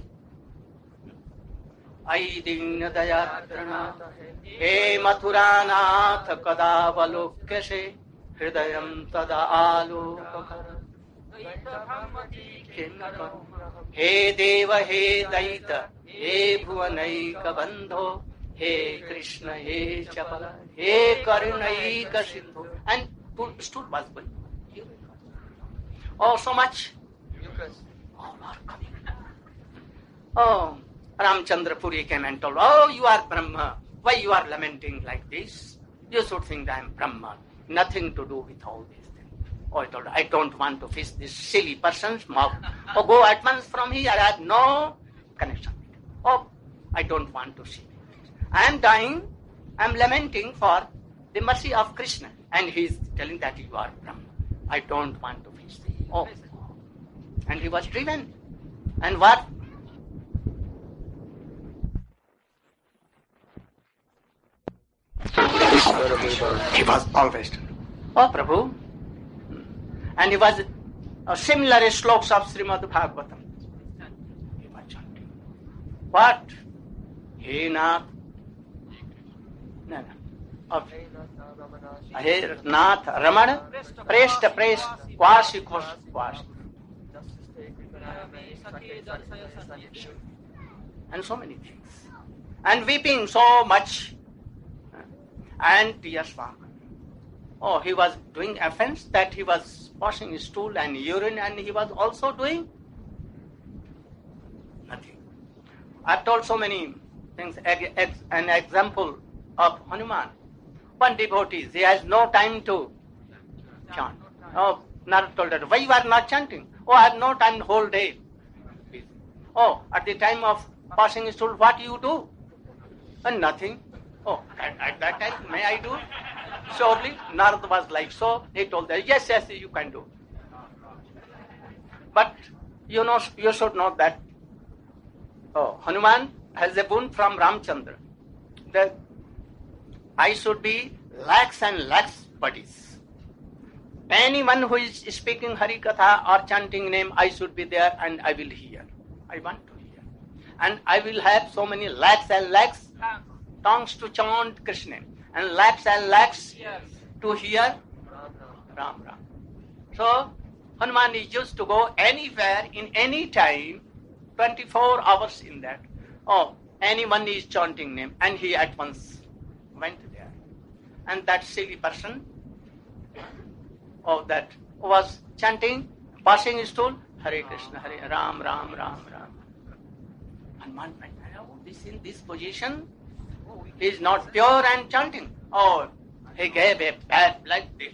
Ai Dina Dayatrana He Mathuranath Kadavalokyase Hridayam Tada Alokakara He Deva He Daita He Bhuvanaika Bandho He Krishna He Chapala He Karunaika Sindhu. And stood was going. Oh, so much. All are coming. Oh, Ramchandra Puri came and told, oh, you are Brahma. Why you are lamenting like this? You should think that I am Brahma. Nothing to do with all these things. Oh, I told, I don't want to fish this silly person's mouth. Oh, go at once from here. I have no connection. Oh, I don't want to see it. I am dying. I am lamenting for the mercy of Krishna. And he is telling that you are Brahma. I don't want to fish this. Oh. And he was driven. And what? He was always, oh Prabhu. And he was uh, similar sloks of Srimad Bhagavatam. He was chanting. What? He Nath. No, no. Of, He Nath Ramana. Presta Presta. Kwasi Kwasi Kwasi. And so many things. And weeping so much. And tears were coming. Oh, he was doing offense that he was washing his stool and urine, and he was also doing nothing. I've told so many things. An example of Hanuman. One devotee, he has no time to chant. Oh, Narad told her, why you are not chanting? Oh, I have no time the whole day. Oh, at the time of passing his stool, what you do? And nothing. Oh, at, at that time, may I do? Surely, Narad was like so. He told her, yes, yes, you can do. But you know, you should know that oh, Hanuman has a boon from Ramchandra. That I should be lakhs and lakhs buddies. Anyone who is speaking Hari Katha or chanting name, I should be there and I will hear. I want to hear. And I will have so many lakhs and lakhs tongues to chant Krishna, and lakhs and lakhs Yes. to hear Ram Ram. So Hanuman is used to go anywhere in any time, twenty-four hours in that. Oh, anyone is chanting name, and he at once went there. And that silly person, oh, that was chanting, passing his stool, Hare Krishna, Hare Ram, Ram, Ram, Ram. Hanuman went, oh, this in this position. He is not pure and chanting. Oh, he gave a bad like this.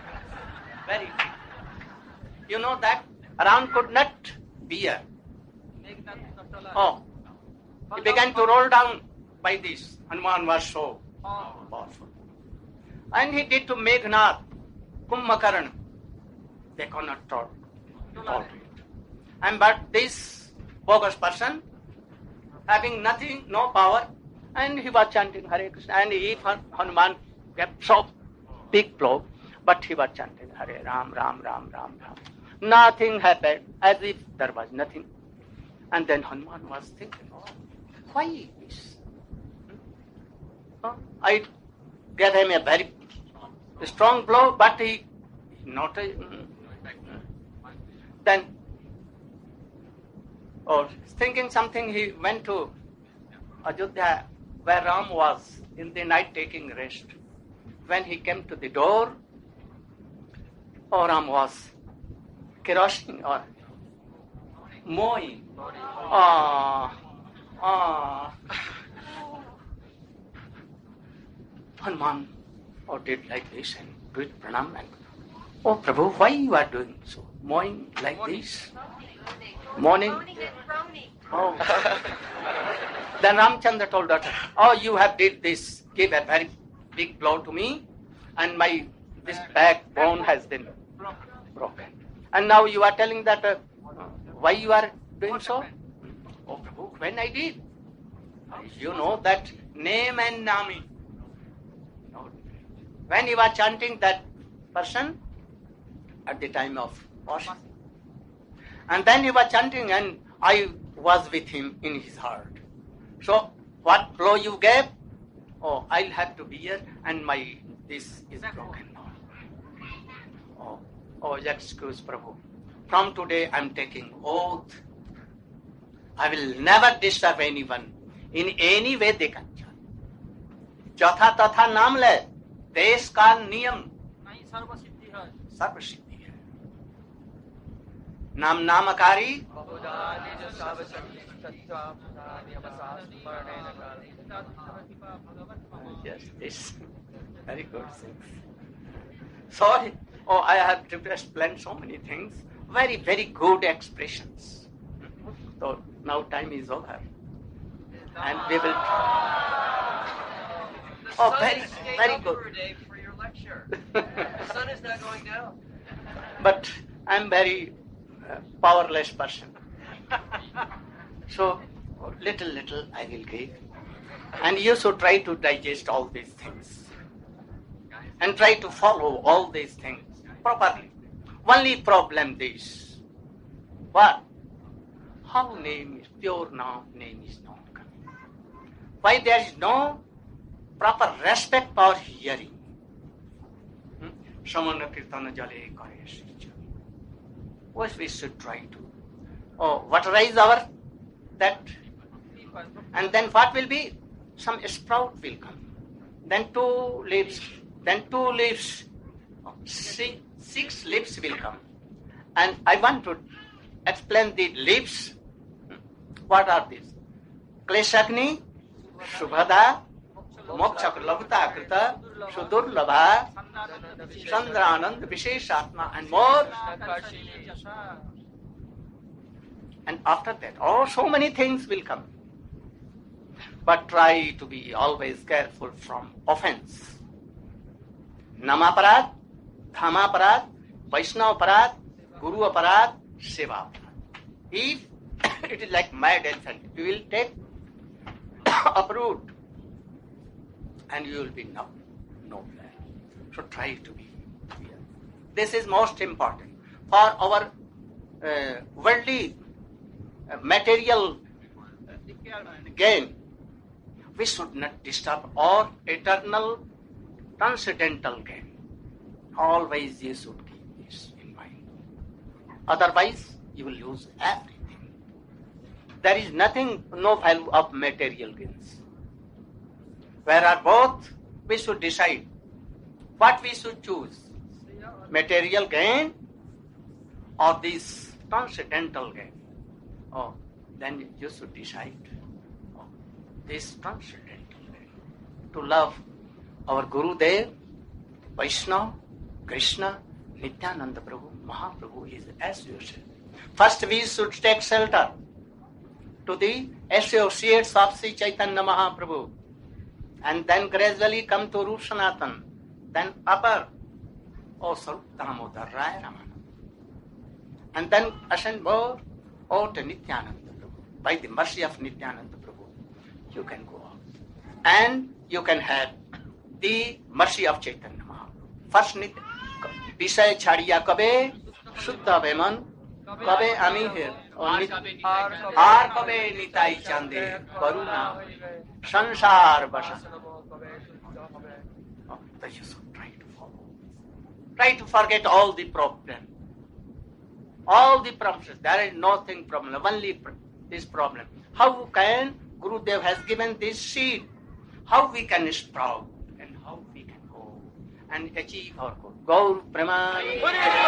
Very. You know that Ram could not bear Oh, he began to roll down by this. Hanuman was so powerful. And he did to Meghnath, Kumbhakarna. They cannot tolerate it. And but this bogus person, having nothing, no power, and he was chanting Hare Krishna. And if Hanuman kept so big blow, but he was chanting Hare Ram, Ram, Ram, Ram, Ram. Nothing happened, as if there was nothing. And then Hanuman was thinking, oh, why this? Oh, I gave him a very strong blow, but he not a, then oh, thinking something, he went to Ajodhya where Ram was in the night taking rest. When he came to the door, oh, Ram was kerosene or mowing. Ah, ah. Hanuman oh, did like this and did pranam and oh Prabhu, why you are doing so? Mowing like this? Morning? Oh. Then Ramchandra told daughter, oh, you have did this, give a very big blow to me, and my this backbone has been broken. And now you are telling that uh, why you are doing so? Oh Prabhu, when I did? You know that name and nami. When you are chanting that person at the time of washing. And then you were chanting and I was with him in his heart. So what blow you gave? Oh, I'll have to bear and my this is broken now. Oh, oh, excuse Prabhu. From today I'm taking oath. I will never disturb anyone in any way they can chant. Jatha tatha naam le. देश का नियम सर्व सिद्धि है. नाम नामकारी yes, this very good things. Sorry, oh, I have to explain so many things. Very, very good expressions. So now time is over, and we will. Oh, very, very good. For your lecture. The sun is not going down. But I'm very uh, powerless person. So little, little I will give. And you should try to digest all these things. And try to follow all these things properly. Only problem this. What? How name is, pure now name is not coming. Why there is no proper respect for hearing. Samana kirtana jale kare. What we should try to. Oh, waterize our that. And then what will be? Some sprout will come. Then two leaves. Then two leaves. Six, six leaves will come. And I want to explain the leaves. What are these? Kleshagni, Shubhada, Moksha Labhata Krita, Sudurlabha, Chandranand, Visheshatma, and more. And after that, oh, so many things will come. But try to be always careful from offense. Namaparad, Dhamaparad, Vaishnavaparad, Guru Aparad, Seva Aparad. If it is like mad elephant, you will take uproot and you will be no, no plan. So try to be here. This is most important for our uh, worldly uh, material gain. We should not disturb our eternal transcendental gain. Always you should keep this in mind. Otherwise, you will lose everything. There is nothing, no value of material gains. Where are both, we should decide what we should choose. Material gain or this transcendental gain. Oh, then you should decide. Oh, this transcendental gain. To love our Guru Dev, Vaishnava, Krishna, Nityananda Prabhu, Mahaprabhu is as usual. First we should take shelter to the associates of Sri Chaitanya Mahaprabhu, and then gradually come to Rup Sanatan, then upper, O Sarup Damodar Raya Ramana, and then ascend more, O to Nityananda Prabhu. By the mercy of Nityananda Prabhu, you can go on. And you can have the mercy of Chaitanya Mahaprabhu. First, Nitya, Visay Chadiya Kabe, Shuddha Veman, Kabe Ami here, or Har Kabe Nitai Chande, Karuna, Sansar Basa. Oh, that you should try to follow. Try to forget all the problem. All the problems. There is nothing problem, only this problem. How can Gurudev has given this seed? How we can sprout and how we can go and achieve our goal. Gaur Preman.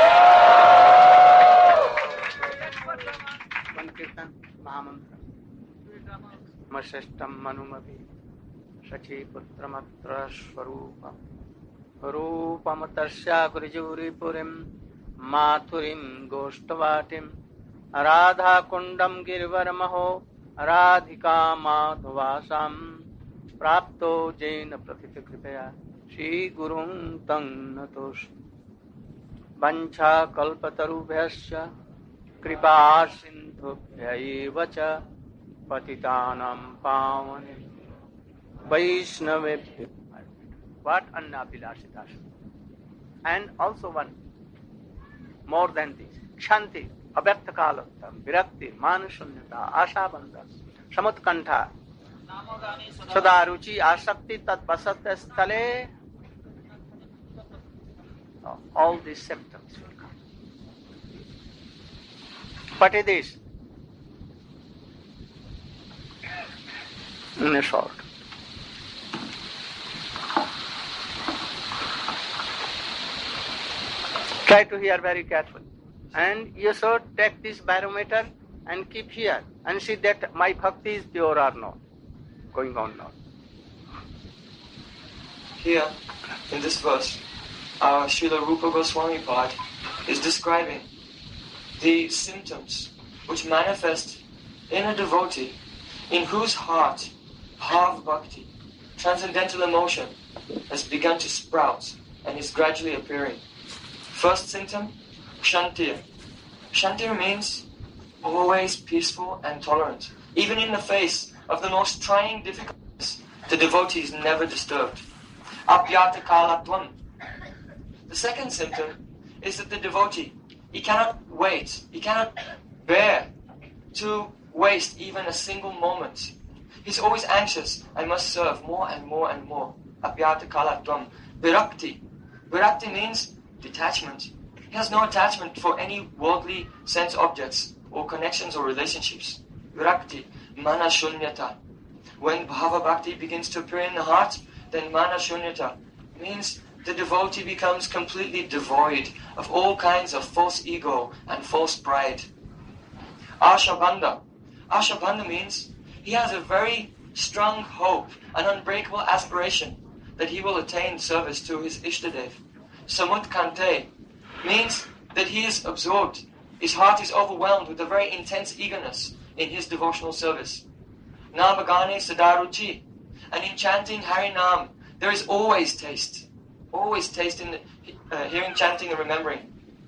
One Kirtan Mahamantra. Masestam Manumavi Sachi Putramatra Swarupa Rupamatasya Gurjuri Purim Mathurim Goshtavatim Radha Kundam Girvaramaho Radhika Madhuvasam Prapto Jaina Prathita Kripaya Shri Gurung Tang Natosh Vancha Kalpatarubhyasya Kripa Sindhubhyayivacha Patitanam Pavanim Vaishnavebhyo. What Annabhilashitas. And also one more than this. Kshanti, Abhyaktakalatam, Virakti, Manashunyata, Ashabandha, Samutkantha, Sadaruchi, Asakti, Tat Basata Stale. All these symptoms will come. What is this? In a short. Try to hear very carefully. And you should take this barometer and keep here and see that my bhakti is pure or not. Going on now. Here, in this verse, our Srila Rupa Goswami Pad is describing the symptoms which manifest in a devotee in whose heart bhav bhakti, transcendental emotion, has begun to sprout and is gradually appearing. First symptom, kshantir. Kshantir means always peaceful and tolerant. Even in the face of the most trying difficulties, the devotee is never disturbed. Apyata kalatvam. The second symptom is that the devotee, he cannot wait, he cannot bear to waste even a single moment. He's always anxious, I must serve more and more and more. Apyata kalatvam. Virakti. Virakti means detachment. He has no attachment for any worldly sense objects or connections or relationships. Virakti, mana shunyata. When bhava bhakti begins to appear in the heart, then mana shunyata means the devotee becomes completely devoid of all kinds of false ego and false pride. Ashabandha. Ashabandha means he has a very strong hope, an unbreakable aspiration that he will attain service to his Ishtadev. Samutkante means that he is absorbed, his heart is overwhelmed with a very intense eagerness in his devotional service. Namagane Sadaruchi, and in chanting Harinam, there is always taste. Always taste in the, uh, hearing, chanting, and remembering.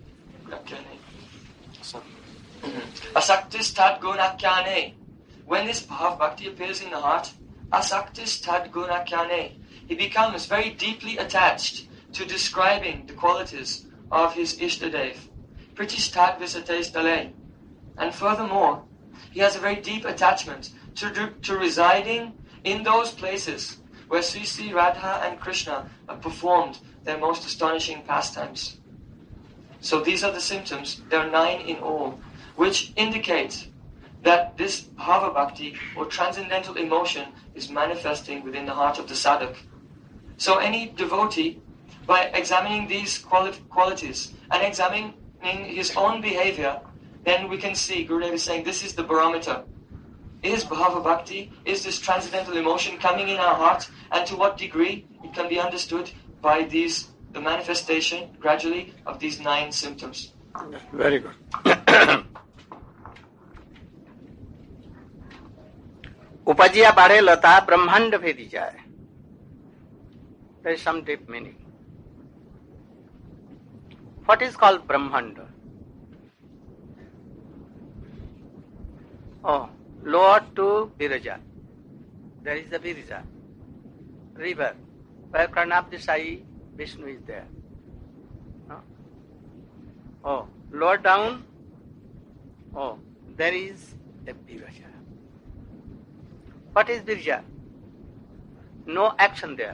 Asaktis tad gunakyane. When this bhav bhakti appears in the heart, asaktis tad gunakyane, he becomes very deeply attached to describing the qualities of his Ishtadev. Pritistad visate stale. And furthermore, he has a very deep attachment to, to residing in those places where Sri Sri Radha and Krishna have performed their most astonishing pastimes. So these are the symptoms, there are nine in all, which indicate that this bhava bhakti or transcendental emotion is manifesting within the heart of the sadhak. So any devotee, by examining these quali- qualities and examining his own behavior, then we can see, Gurudev is saying, this is the barometer. Is bhava bhakti, is this transcendental emotion coming in our heart, and to what degree? It can be understood by these, the manifestation, gradually, of these nine symptoms. Very good. उपजिया बाढ़े लता ब्रह्मांड भेदी जाए. There is some deep meaning. What is called Brahmanda? Oh, lower to Viraja. There is the Viraja river where Karnapti Sai Vishnu is there. No? Oh, lower down. Oh, there is a Viraja. What is Viraja? No action there.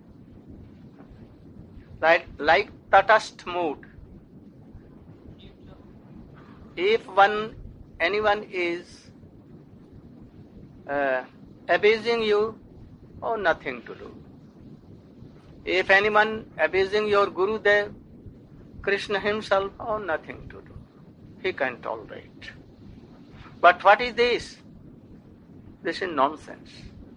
Like, like Tatast mood. If one, anyone is uh, abusing you, oh, nothing to do. If anyone abusing your Gurudev, Krishna himself, oh, nothing to do. He can tolerate. But what is this? This is nonsense.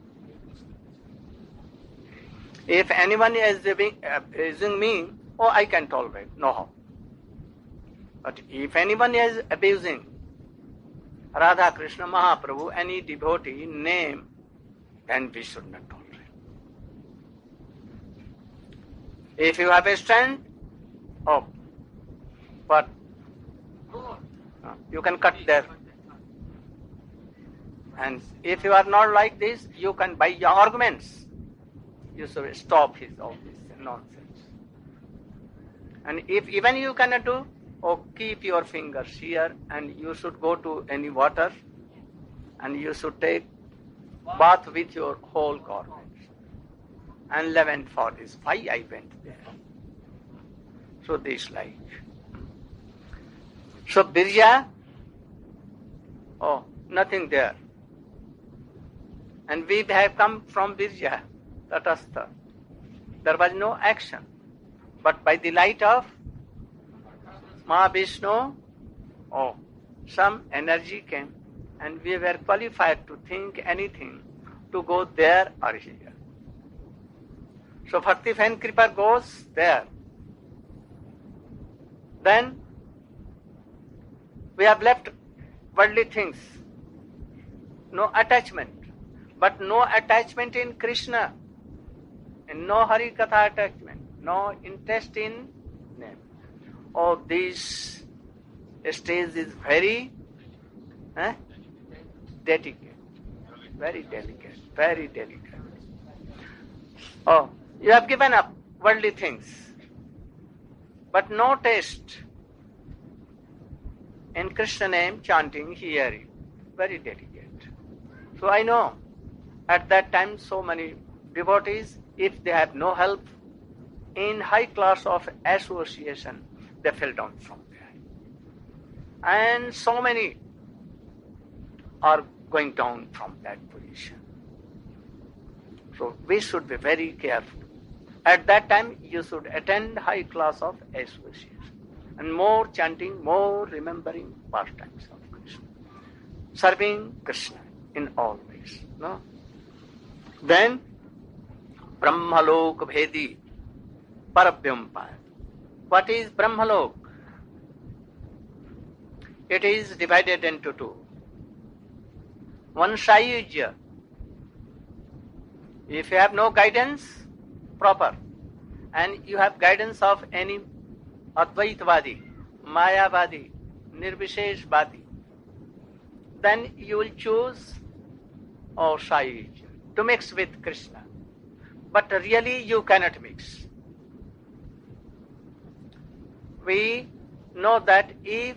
If anyone is abusing me, oh, I can tolerate, no harm. But if anyone is abusing Radha, Krishna, Mahaprabhu, any devotee, name, then we should not tolerate. If you have a strength, oh, but uh, you can cut there. And if you are not like this, you can, by your arguments, you should stop his all this nonsense. And if even you cannot do, oh, keep your fingers here and you should go to any water and you should take bath with your whole garments. And lament for this. Why I went there? So this like. So Birja, oh, nothing there. And we have come from Birja, Tatastha. There was no action. But by the light of Mahavishnu, oh, some energy came and we were qualified to think anything, to go there or here. So Bhakti Fan Kripa goes there. Then we have left worldly things. No attachment. But no attachment in Krishna. And no Hari Katha attachment. No interest in name. Oh, this stage is very eh, delicate. Very delicate. Very delicate. Oh, you have given up worldly things. But no taste in Krishna name, chanting, hearing. Very delicate. So I know at that time so many devotees, if they have no help in high class of association, they fell down from there. And so many are going down from that position. So we should be very careful. At that time, you should attend high class of association. And more chanting, more remembering pastimes of Krishna. Serving Krishna in all ways. No? Then, Brahmalok Bhedi Parabhyampa. What is Brahmalok? It is divided into two. One Sayujya. If you have no guidance, proper, and you have guidance of any Advaitvadi, Mayavadi, Nirvisheshvadi, then you will choose or Sayujya to mix with Krishna. But really you cannot mix. We know that if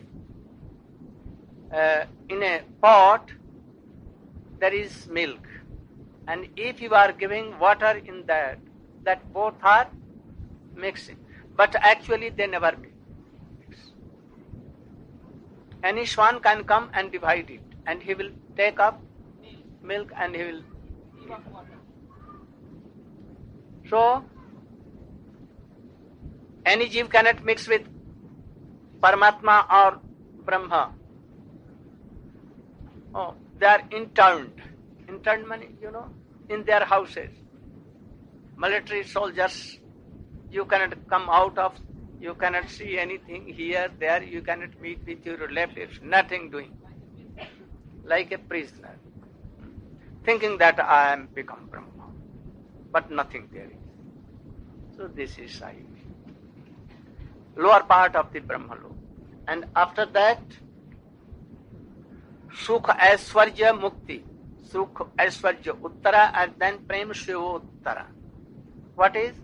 uh, in a pot there is milk, and if you are giving water in that, that both are mixing. But actually they never mix. Any swan can come and divide it, and he will take up milk and he will eat. So, any jeev cannot mix with Paramatma or Brahma. Oh, they are interned. Interned money, you know, in their houses. Military soldiers, you cannot come out of, you cannot see anything here, there, you cannot meet with your relatives, nothing doing. Like a prisoner. thinking that I am become Brahma, but nothing there is. So this is Sai. Lower part of the Brahma Lok. And after that, Sukha Aishwarya Mukti, Sukha Aishwarya Uttara, and then Prem Shiva Uttara. What is?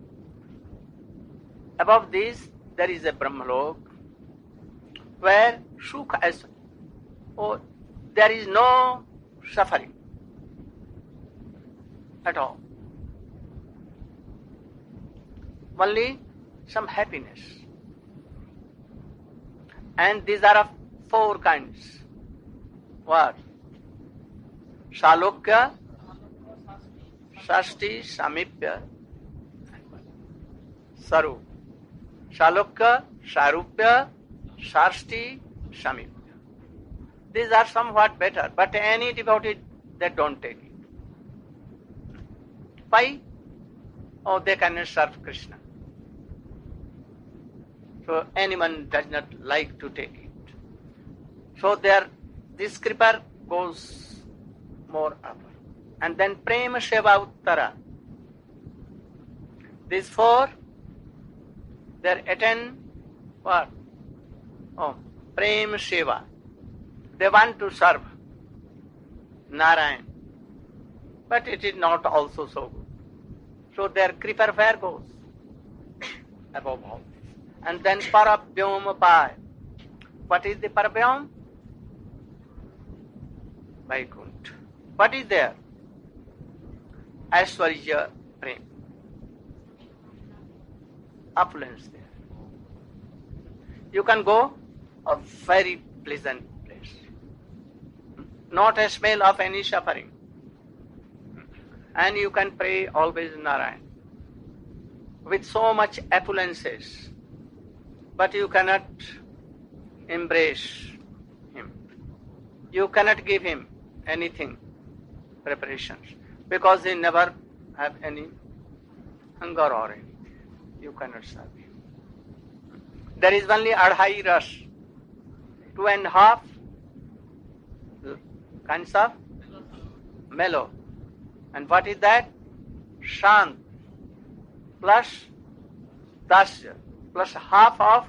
Above this, there is a Brahmalok where Sukha Aishwarya, oh, there is no suffering at all. Only some happiness. And these are of four kinds. What? Shalokya, Shasti, Samipya, Sarup. Shalokya, Sarupya, Shasti, Samipya. These are somewhat better, but any devotee, they don't take it. Why? Oh, they cannot serve Krishna. So anyone does not like to take it. So there, this kripa goes more upper. And then Prema Seva Uttara. These four, they attain what? Oh, Prema Seva. They want to serve Narayan. But it is not also so good. So their kripa where goes? Above all. And then Parabhyom Pai. What is the Parabhyom? Vaikuntha. What is there? Aishwarya Prem. Affluence there. You can go a very pleasant place. Not a smell of any suffering. And you can pray always Narayan. With so much appulences. But you cannot embrace him. You cannot give him anything, preparations, because he never have any hunger or anything. You cannot serve him. There is only Adhai Ras, two and a half kinds of mellow. And what is that? Shant plus Dasya plus half of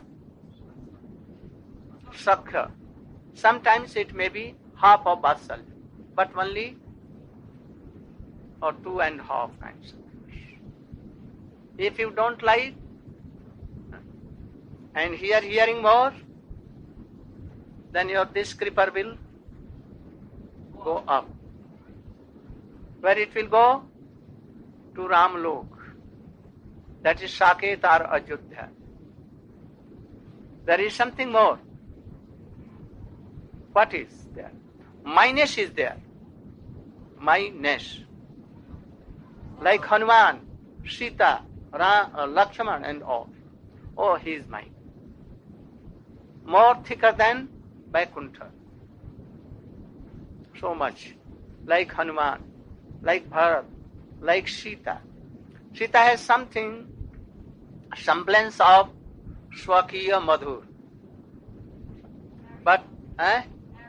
Sakha. Sometimes it may be half of Vatsalya, but only or two and a half kinds of fish. If you don't like, and here hearing more, then your this kripa will go up. Where it will go? To Ramlok. That is Saket or Ajodhya. There is something more. What is there? Myness is there. Myness. Like Hanuman, Sita, Ra, uh, Lakshman and all. Oh, he is mine. More thicker than Vaikuntha. So much. Like Hanuman, like Bharat, like Sita. Sita has something, semblance of Swakiya Madhur. But, eh?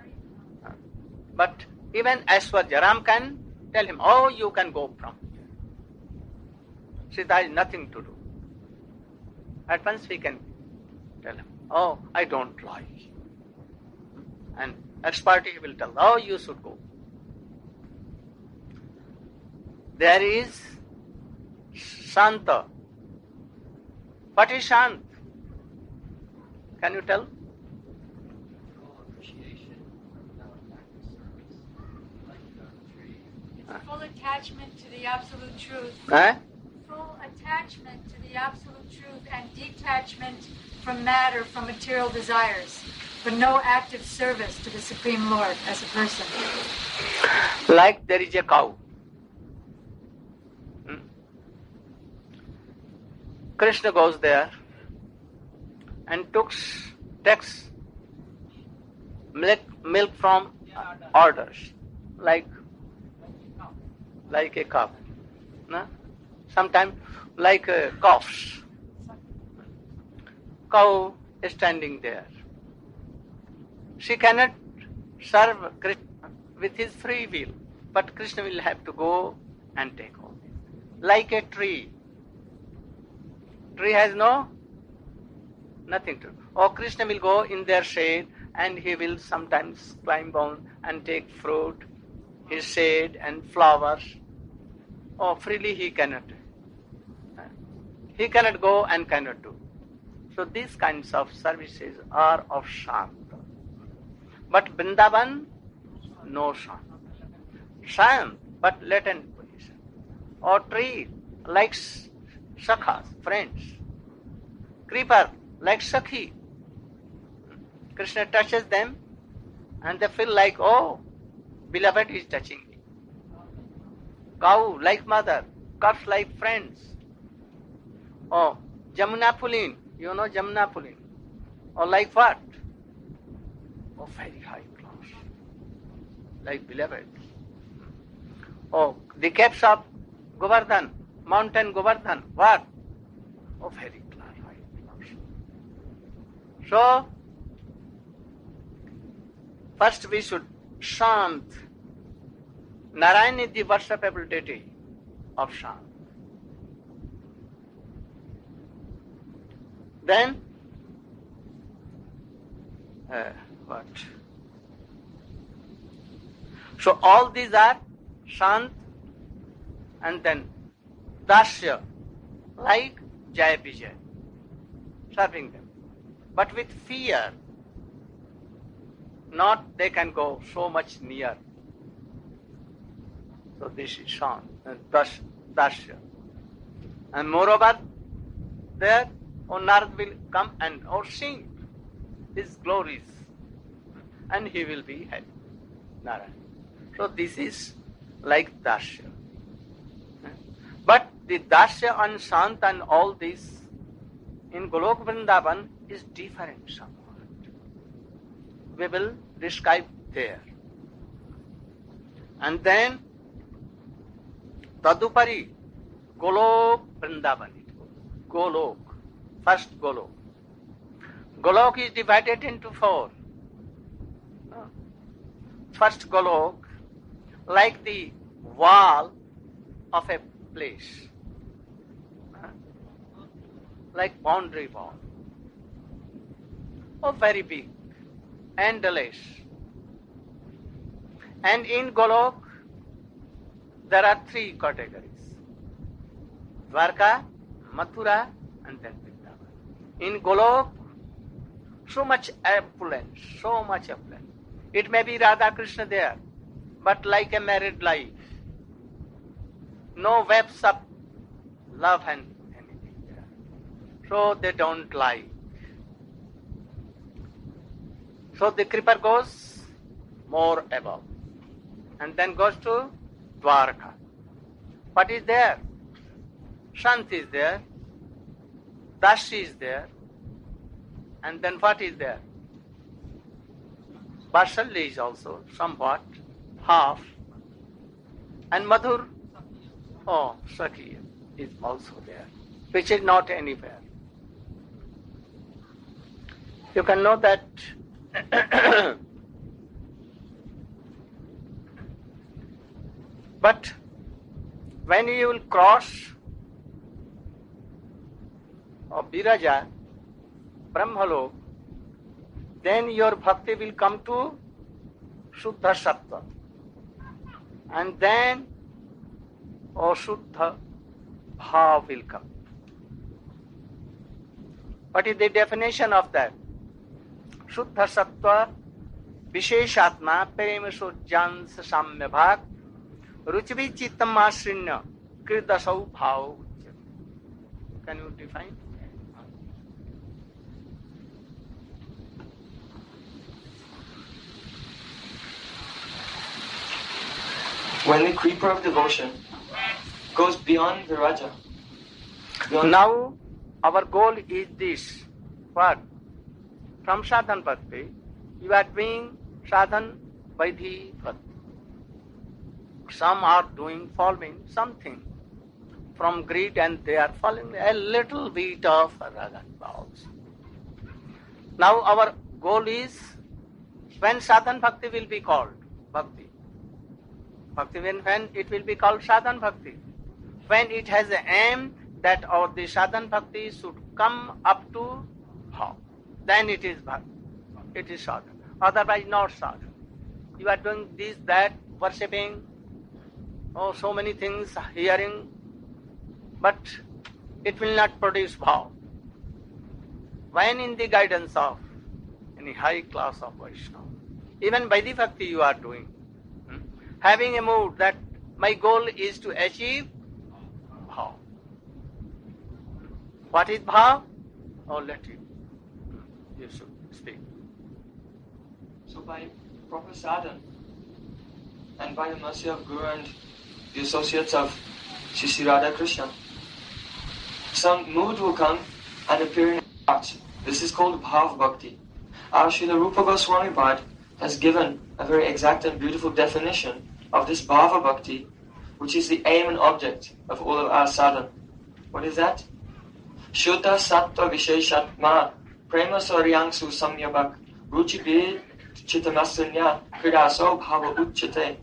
But even Aishwarya, Ram can tell him, oh, you can go from here. Sita has nothing to do. At once he can tell him, oh, I don't like. And expertly he will tell, oh, you should go. There is Shanta. What is Shant? Can you tell? Full attachment to the absolute truth. Eh? Full attachment to the absolute truth and detachment from matter, from material desires, but no active service to the Supreme Lord as a person. Like there is a cow. Hmm? Krishna goes there and takes, takes milk, milk from orders, like like a cow. No? Sometimes like a calves. Cow is standing there. She cannot serve Krishna with his free will, but Krishna will have to go and take all this. Like a tree. Tree has no, nothing to do. Or Krishna will go in their shade and he will sometimes climb on and take fruit, his shade and flowers. Or freely he cannot. He cannot go and cannot do. So these kinds of services are of Shanta. But Vrindavan, no Shanta. Shant, but latent position. Or tree, like Sakhas, friends. Creeper, like Sakhi. Krishna touches them and they feel like, oh, beloved is touching me. Cow, like mother. Calf, like friends. Oh, Jamuna Pulin, you know Jamuna Pulin. Or like what? Oh, very high class. Like beloved. Oh, the caps of Govardhan, mountain Govardhan, what? Oh, very high class. So, first we should Shant. Narayan is the worshipable deity of Shant. Then, uh, what? So all these are Shant and then Dasya, like Jaya Vijay, serving them. But with fear, not they can go so much near. So this is Shant and Das, Dasya. And moreover, there, O Narad will come and or sing his glories and he will be happy. Narad. So this is like Dasya. But the Dasya and Shant and all this in Golok Vrindavan is different somewhat. We will describe there. And then Tadupari, Golok Vrindavan. Golok. First Golok. Golok is divided into four. First Golok, like the wall of a place, like boundary wall. Oh, very big, endless. And in Golok, there are three categories. Dwarka, Mathura, and then Vrindavan. In Golok, so much opulence, so much opulence. It may be Radha Krishna there, but like a married life. No webs of love and anything there. So they don't lie. So the creeper goes more above. And then goes to Dwarka. What is there? Shant is there. Dashi is there. And then what is there? Vatsalya is also somewhat, half. And Madhur, oh, Sakhi is also there, which is not anywhere. You can know that but when you will cross or Viraja, Brahmalok, then your bhakti will come to Shuddha Sattva. And then, O Shuddha Bhav will come. What is the definition of that? Shuddha Sattva Visheshatma Prema Sujjans Samya Bhag Ruchvi Chittam Asrinya Kridasau Bhav. Can you define? When the creeper of devotion goes beyond Viraja. Beyond Now, our goal is this. What? From sadhan bhakti, you are doing sadhan vaidhi bhakti. Some are doing, following something from greed and they are following a little bit of raga also. Now our goal is when sadhan bhakti will be called bhakti. Bhakti, when, when it will be called sadhan bhakti. When it has an aim that or the sadhan bhakti should come up to bhav, then it is bhakti. It is sadhan. Otherwise not sadhan. You are doing this, that, worshipping, oh so many things, hearing, but it will not produce bhav. When in the guidance of any high class of Vaishnava, even by the bhakti you are doing, hmm? having a mood that my goal is to achieve bhav. What is bhav? Oh, let you, you should speak. So by proper sadhana and by the mercy of Guru and the associates of Sri Sri Radha Krishna, some mood will come and appear in our hearts. This is called Bhav Bhakti. Our Srila Rupa Goswami Pad has given a very exact and beautiful definition of this Bhava Bhakti, which is the aim and object of all of our sadhana. What is that? Shuddha Sattva Visheshatma Prema Saryangsu Samyabhak Ruchi Bid Chitamasanya Kridaso Bhava Uchate.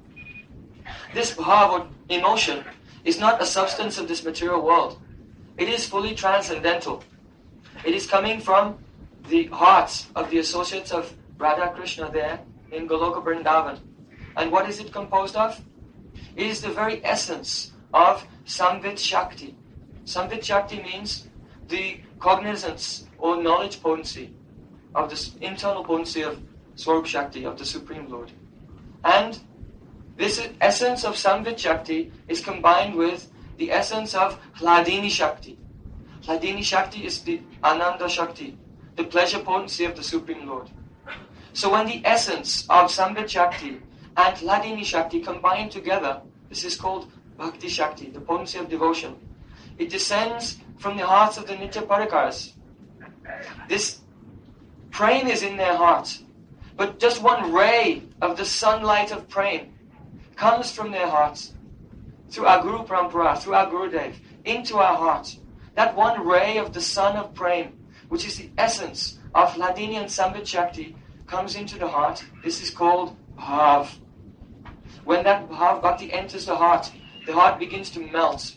This bhava emotion is not a substance of this material world. It is fully transcendental. It is coming from the hearts of the associates of Radha Krishna there in Goloka Vrindavan. And what is it composed of? It is the very essence of Samvit Shakti. Samvit Shakti means the cognizance or knowledge potency of the internal potency of Swarup Shakti, of the Supreme Lord. And this essence of Samvit Shakti is combined with the essence of Hladini Shakti. Hladini Shakti is the Ananda Shakti, the pleasure potency of the Supreme Lord. So when the essence of Samvit Shakti and Hladini Shakti combine together, this is called Bhakti Shakti, the potency of devotion. It descends from the hearts of the Nitya Parikaras. This prema is in their hearts, but just one ray of the sunlight of prema comes from their hearts through our Guru Parampara, through our Gurudev, into our hearts. That one ray of the sun of prema, which is the essence of Hladini and Samvit Shakti, comes into the heart. This is called Bhav. When that Bhav Bhakti enters the heart, the heart begins to melt.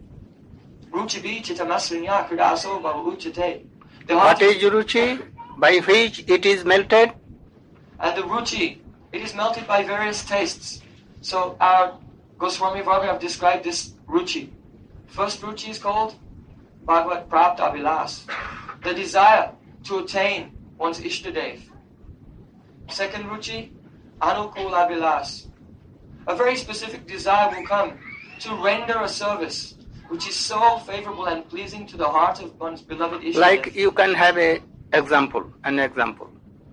Ruchi chitamasrinya kridaso bhava uchate. What is Ruchi? By which it is melted? And the Ruchi, it is melted by various tastes. So our Goswami Varga have described this Ruchi. First Ruchi is called Bhagavad Prapta Abhilas, the desire to attain one's Ishtadev. Second Ruchi, Anukula Abhilas. A very specific desire will come to render a service which is so favorable and pleasing to the heart of one's beloved Ishtadev. Like you can have a example, an example.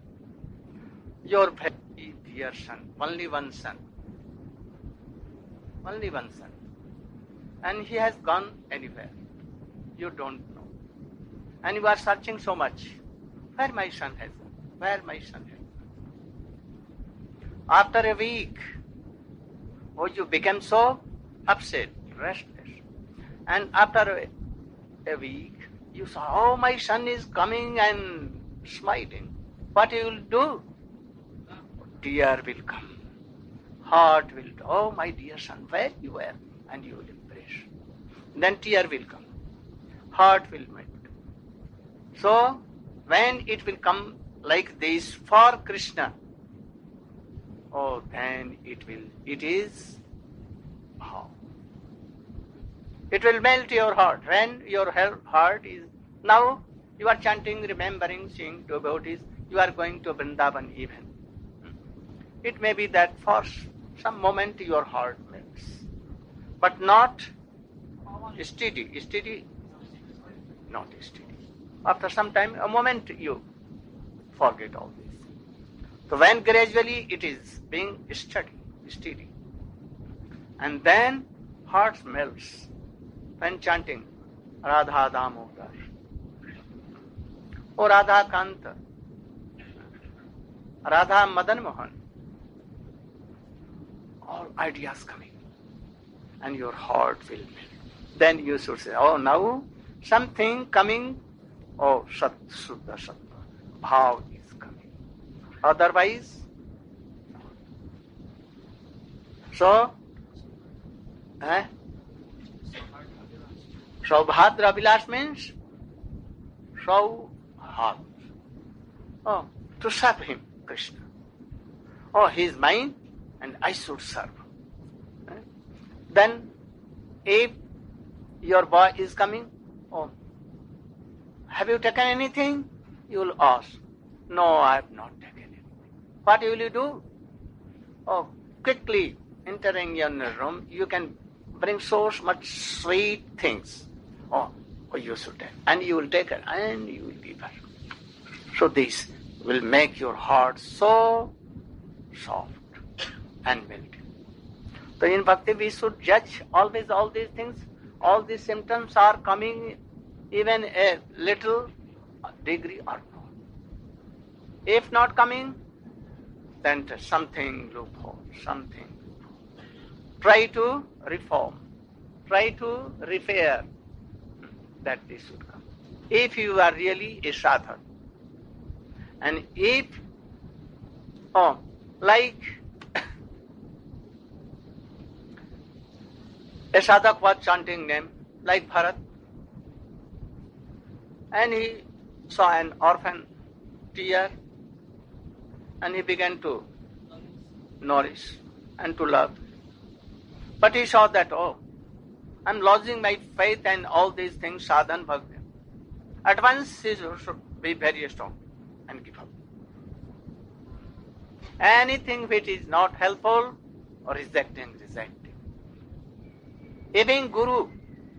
Your very dear son, only one son, only one son, and he has gone anywhere. You don't know. And you are searching so much. Where my son has gone? Where my son has gone? After a week, oh, you become so upset, restless. And after a, a week, you saw, oh, my son is coming and smiling. What you will do? Tear will come. Heart will, oh, my dear son, where you were? And you will embrace. Then tear will come. Heart will melt. So, when it will come like this for Krishna, oh, then it will, it is bhav. It will melt your heart. When your heart is, now you are chanting, remembering, seeing devotees, you are going to Vrindavan even. It may be that for some moment your heart melts, but not steady, steady, not steady. After some time, a moment you forget all this. So when gradually it is being steady, steady, and then heart melts when chanting Radha Damodar or Radha Kanta, Radha Madan Mohan, all ideas coming, and your heart will melt. Then you should say, oh, now something coming, oh, Sat, Suddha, Sattva, Bhav is coming. Otherwise, So, eh? Saubhadra Vilas means Saubhadra. Oh, to serve him, Krishna. Oh, he is mine and I should serve. Eh? Then, if your boy is coming, oh, have you taken anything? You will ask, no, I have not taken anything. What will you do? Oh, quickly entering your room, you can bring so much sweet things. Oh, oh, you should take. And you will take it and you will give her. So this will make your heart so soft and melting. So in Bhakti we should judge always all these things. All these symptoms are coming even a little degree or more. If not coming, then something loophole, something. Try to reform, try to repair that this should come. If you are really a sadhak, and if, oh, like a sadhak was chanting name, like Bharat, and he saw an orphan tear, and he began to nourish and to love. But he saw that, oh, I'm losing my faith and all these things, sadhan bhakti. At once he should be very strong and give up. Anything which is not helpful, or rejecting, rejecting. Even Guru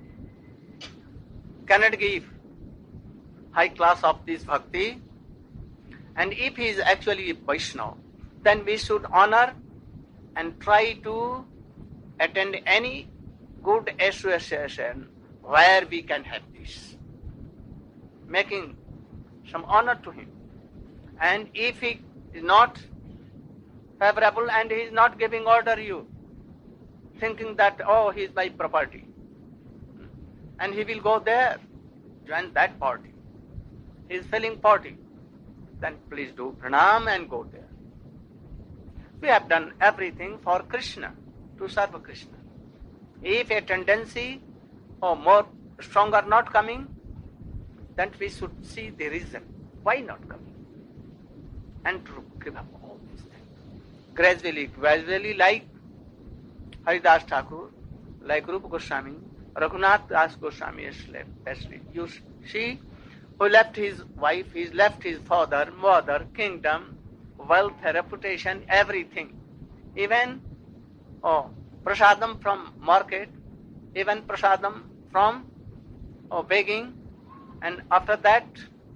cannot give high class of this bhakti, and if he is actually a Vaishnava, then we should honor and try to attend any good association where we can have this, making some honor to him. And if he is not favorable and he is not giving order you, thinking that, oh, he is my property, and he will go there, join that party, he is feeling party, then please do pranam and go there. We have done everything for Krishna, to serve Krishna. If a tendency or more stronger not coming, then we should see the reason why not coming, and to give up all these things. Gradually, gradually, like Haridas Thakur, like Rupa Goswami, Raghunath Das Goswami especially. You see, who left his wife, he left his father, mother, kingdom, wealth, reputation, everything. Even oh, prasadam from market, even prasadam from oh, begging, and after that,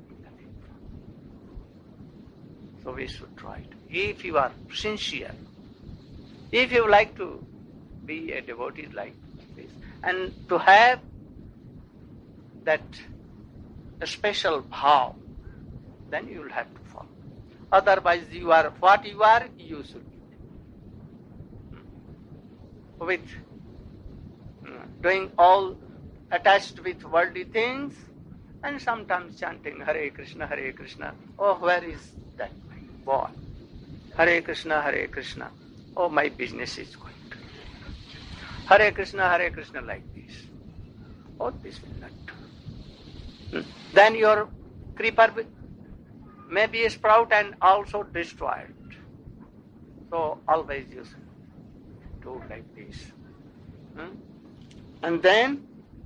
so we should try it. If you are sincere, if you like to be a devotee like this, and to have that special bhav, then you will have to follow. Otherwise, you are what you are, you should be. With doing all attached with worldly things, and sometimes chanting Hare Krishna, Hare Krishna. Oh, where is that boy? Hare Krishna, Hare Krishna. Oh, my business is going to. Hare Krishna, Hare Krishna like this. Oh, this will not do. Then your creeper may be sprout and also destroyed. So always you do like this. Hmm? And then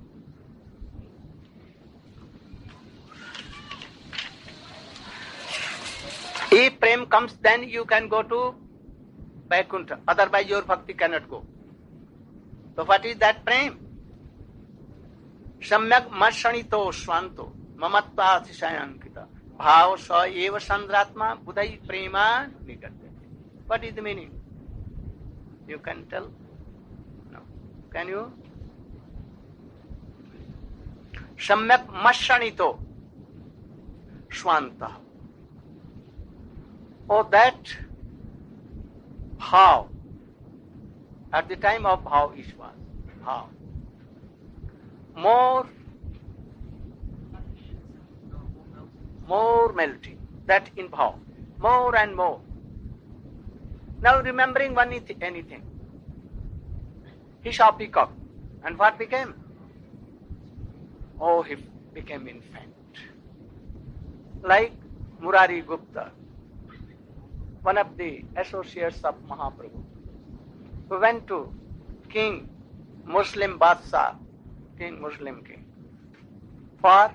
if prem comes, then you can go to Vaikuntha. Otherwise your bhakti cannot go. So what is that prem? Samyak mashanito swanto mamatva athisayankita bhav sa eva sandratma budai prema nikate. What is the meaning? You can tell? No. Can you? Samyak mashanito swanta. Oh, that how? At the time of how it was. How? More, more melting. That in bhav. More and more. Now remembering one anything. he saw peacock. And what became? Oh, he became infant. Like Murari Gupta, one of the associates of Mahaprabhu, who went to King Muslim Badshah, King Muslim King, for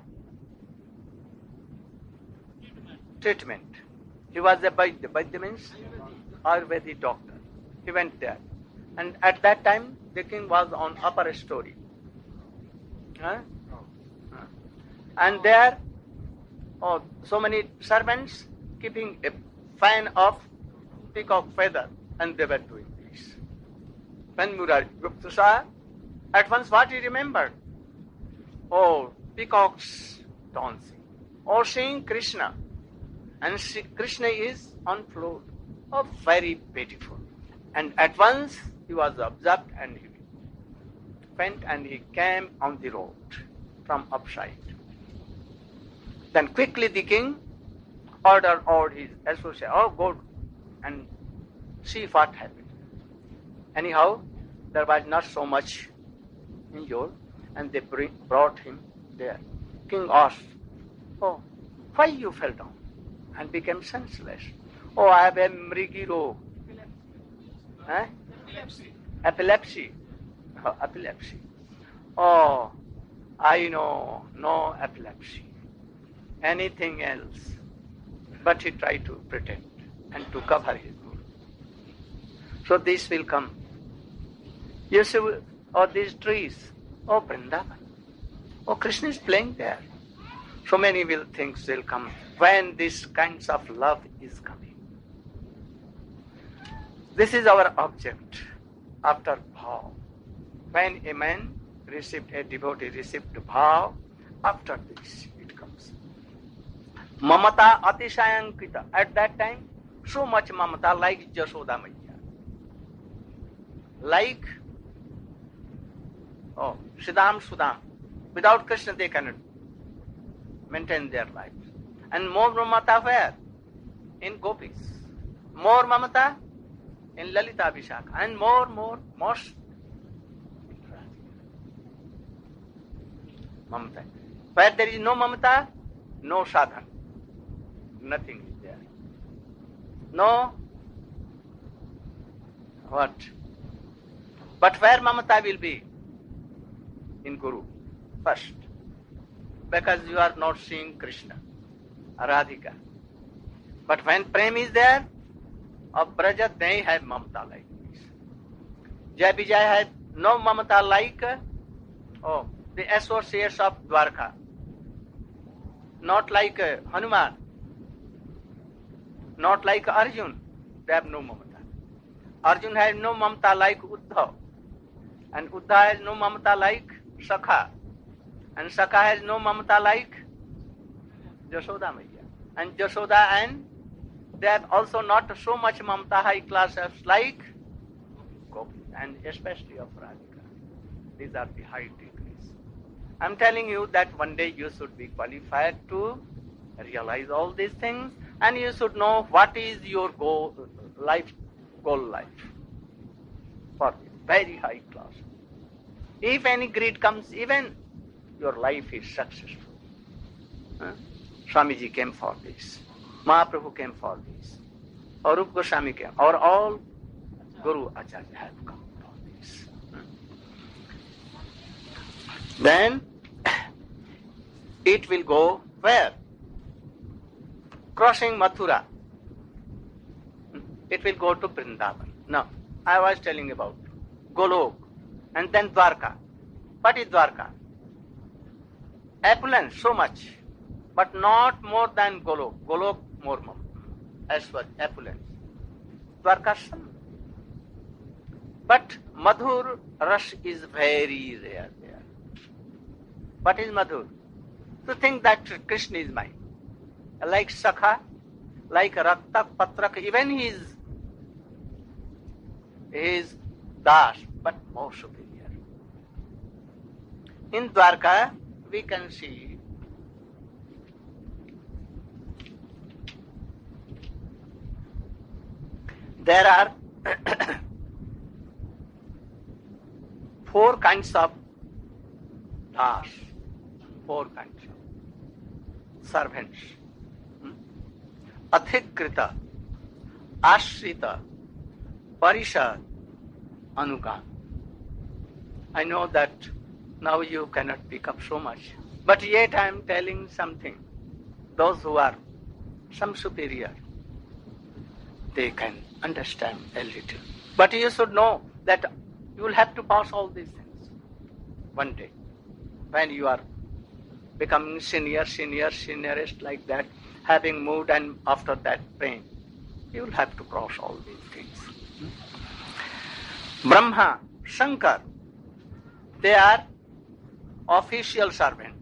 treatment. He was a Vaidya. Vaidya means Ayurvedic doctor. He went there. And at that time, the king was on upper story. Huh? Huh. And there, oh, so many servants keeping a fan of peacock feather, and they were doing this. When Murari Gupta saw, at once what he remembered? Oh, peacocks dancing. Or seeing Krishna. And Krishna is on floor. Oh, very beautiful. And at once he was observed and he went and he came on the road from upside. Then quickly the king ordered all his associates, oh, go and see what happened. Anyhow, there was not so much injured, and they bring, brought him there. King asked, oh, why you fell down and became senseless? Oh, I have a mrigi rog. Eh? Epilepsy. Epilepsy. Oh, epilepsy. Oh, I know, no epilepsy. Anything else. But he tried to pretend and to cover his guru. So this will come. You see, oh, these trees, oh, Vrindavan. Oh, Krishna is playing there. So many will things will come when this kinds of love is coming. This is our object after bhav. When a man received, a devotee received bhav, after this it comes. Mamata atishayankita. At that time, so much mamata like Jashoda Maiya. Like, oh, Siddham Sudam. Without Krishna they cannot maintain their lives. And more mamata where? In gopis. More mamata in Lalita Vishakha. And more, more, most in Radhika. Mamata. Where there is no mamata, no sadhana. Nothing is there. No what? But where mamata will be? In Guru. First. Because you are not seeing Krishna, Radhika. But when Prem is there, of Braja they have mamata like this. Jai Vijay had no mamata like oh, the associates of Dwarka. Not like uh, Hanuman. Not like Arjun. They have no mamata. Arjun has no mamata like Uddhav. And Uddhav has no mamata like Sakha. And Sakha has no mamata like Jashoda Maiya. And Jashoda and they have also not so much mamata high class as like Gopi. And especially of Radhika. These are the high degrees. I am telling you that one day you should be qualified to realize all these things, and you should know what is your goal, life, goal life for very high class. If any greed comes, even your life is successful. Huh? Swamiji came for this. Mahaprabhu came for this. Arup Goswami came. Or all Guru Acharya have come for this. Hmm? Then it will go where? Crossing Mathura. It will go to Vrindavan. Now, I was telling about Golok and then Dwarka. What is Dwarka? Opulence, so much, but not more than Golok. Golok, more, more. As well, opulence. Dwarka, some. But Madhur Rash is very rare there. What is Madhur? To think that Krishna is mine. Like Sakha, like Raktak, Patrak, even he is, he is Das, but more superior. In Dwarka, we can see there are four kinds of das, four kinds of servants. Hmm? Adhikrita, Ashrita, Parishad, Anugam. I know that now you cannot pick up so much, but yet I am telling something. Those who are some superior, they can understand a little. But you should know that you will have to pass all these things one day. When you are becoming senior, senior, seniorist like that, having moved and after that pain, you will have to cross all these things. Hmm? Brahma, Shankar, they are official servant.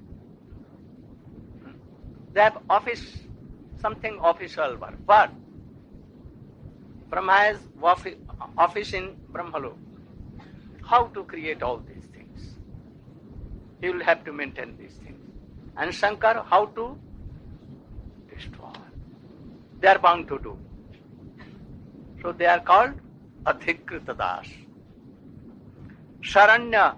Hmm? They have office, something official work. But Brahma has office in Brahmalok. How to create all these things? He will have to maintain these things. And Shankar, how to destroy? They are bound to do. So they are called Adhikrita Das. Sharanya,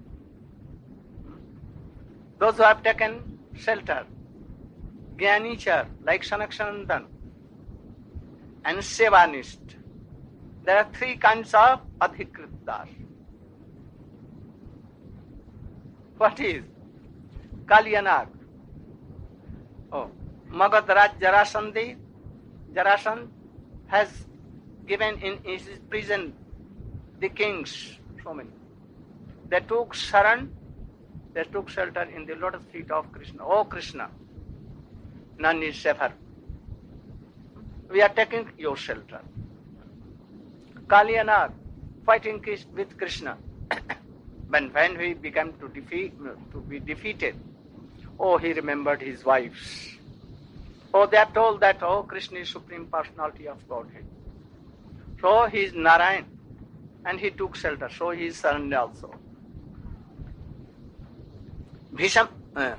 those who have taken shelter. Jnanichar, like Sanaksanandan. And Sevanist. There are three kinds of Adhikrita Das. What is? Kalyanag. Oh, Magadharaj Jarasandhi. Jarasandh has given in his prison the kings, so many. They took sharan, they took shelter in the lotus feet of Krishna. Oh Krishna, none is safer. We are taking your shelter. Kalyanag, fighting with Krishna. When, when he began to defeat, to be defeated, oh, he remembered his wives. Oh, they have told that, oh, Krishna is Supreme Personality of Godhead. So he is Narayan, and he took shelter. So he is surrendered also. Bhisham, uh,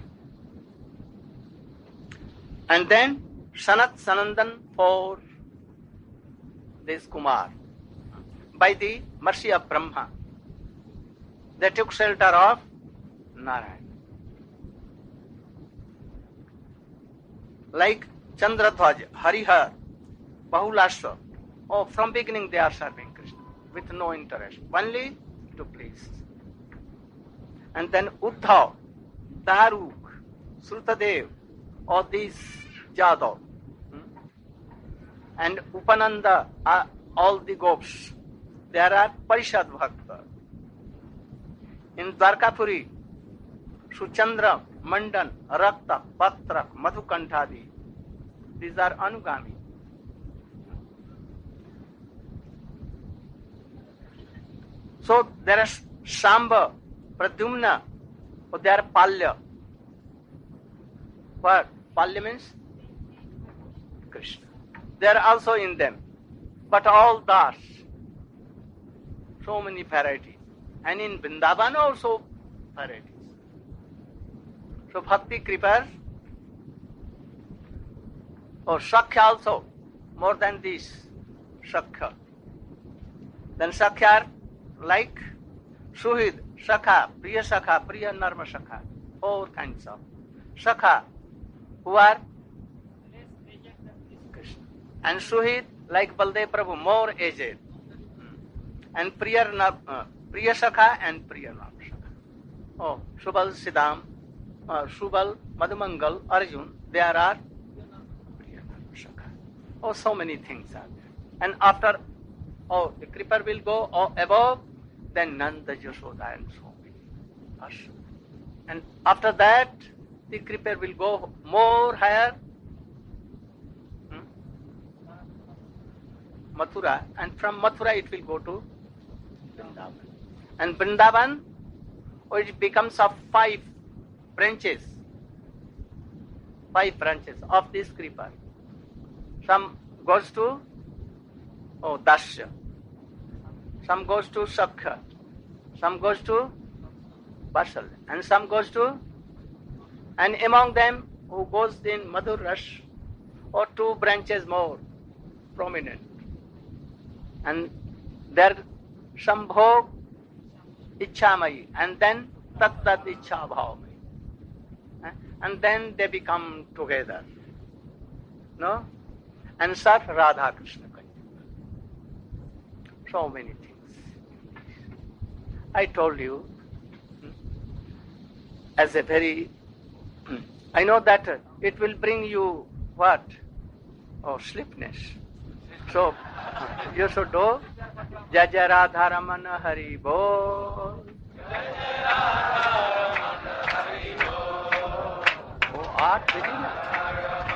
and then Sanat Sanandan for this Kumar. By the mercy of Brahma, they took shelter of Narayan. Like Chandradhwaj, Harihar, Bahulashwa. Oh, from beginning they are serving Krishna with no interest, only to please. And then Uddhav, Daruk, Srutadev, all these Jadav, hmm? and Upananda, uh, all the gopis. There are Parishad Bhakta. In Dwarkapuri, Suchandra, Mandan, Rakta, Patra, Madhukantadi. These are Anugami. So there are Shamba, Pradyumna, or there are Palya. What? Palya means Krishna. They are also in them. But all Das. So many varieties. And in Vrindavan also varieties. So Bhakti Kripa or Sakhya also, more than this, Sakhya. Then Sakhya like Suhid, Sakha, Priya Sakha, Priya Narma Sakha, four kinds of Sakha, who are Krishna. And Suhid like Baldev Prabhu, more aged. And Priya, uh, Priya Sakha and Priya Narma Sakha. Oh, Subal Siddham, uh, Subal, Madhumangal, Arjun, they are our Priya Narma Sakha. Oh, so many things are there. And after, oh, the Kripa will go oh, above, then Nanda, Yashoda and so many. And after that, the Kripa will go more higher, hmm? Mathura, and from Mathura it will go to Vrindavan. And Vrindavan, oh, it becomes of five branches, five branches of this Kripa. Some goes to oh, Dasya, some goes to Sakhya, some goes to Vasal, and some goes to, and among them who goes in Madhur Rash, or two branches more prominent. And there Shambhog Icchamayi, and then Tat Tat Ichha Bhavamayi. And then they become together. No? And serve Radha Krishna. So many things. I told you, as a very, I know that it will bring you what? Oh, sleepiness. So, you should do Jai Jai Radha Ramana Hari Bol. Oh, art, very nice.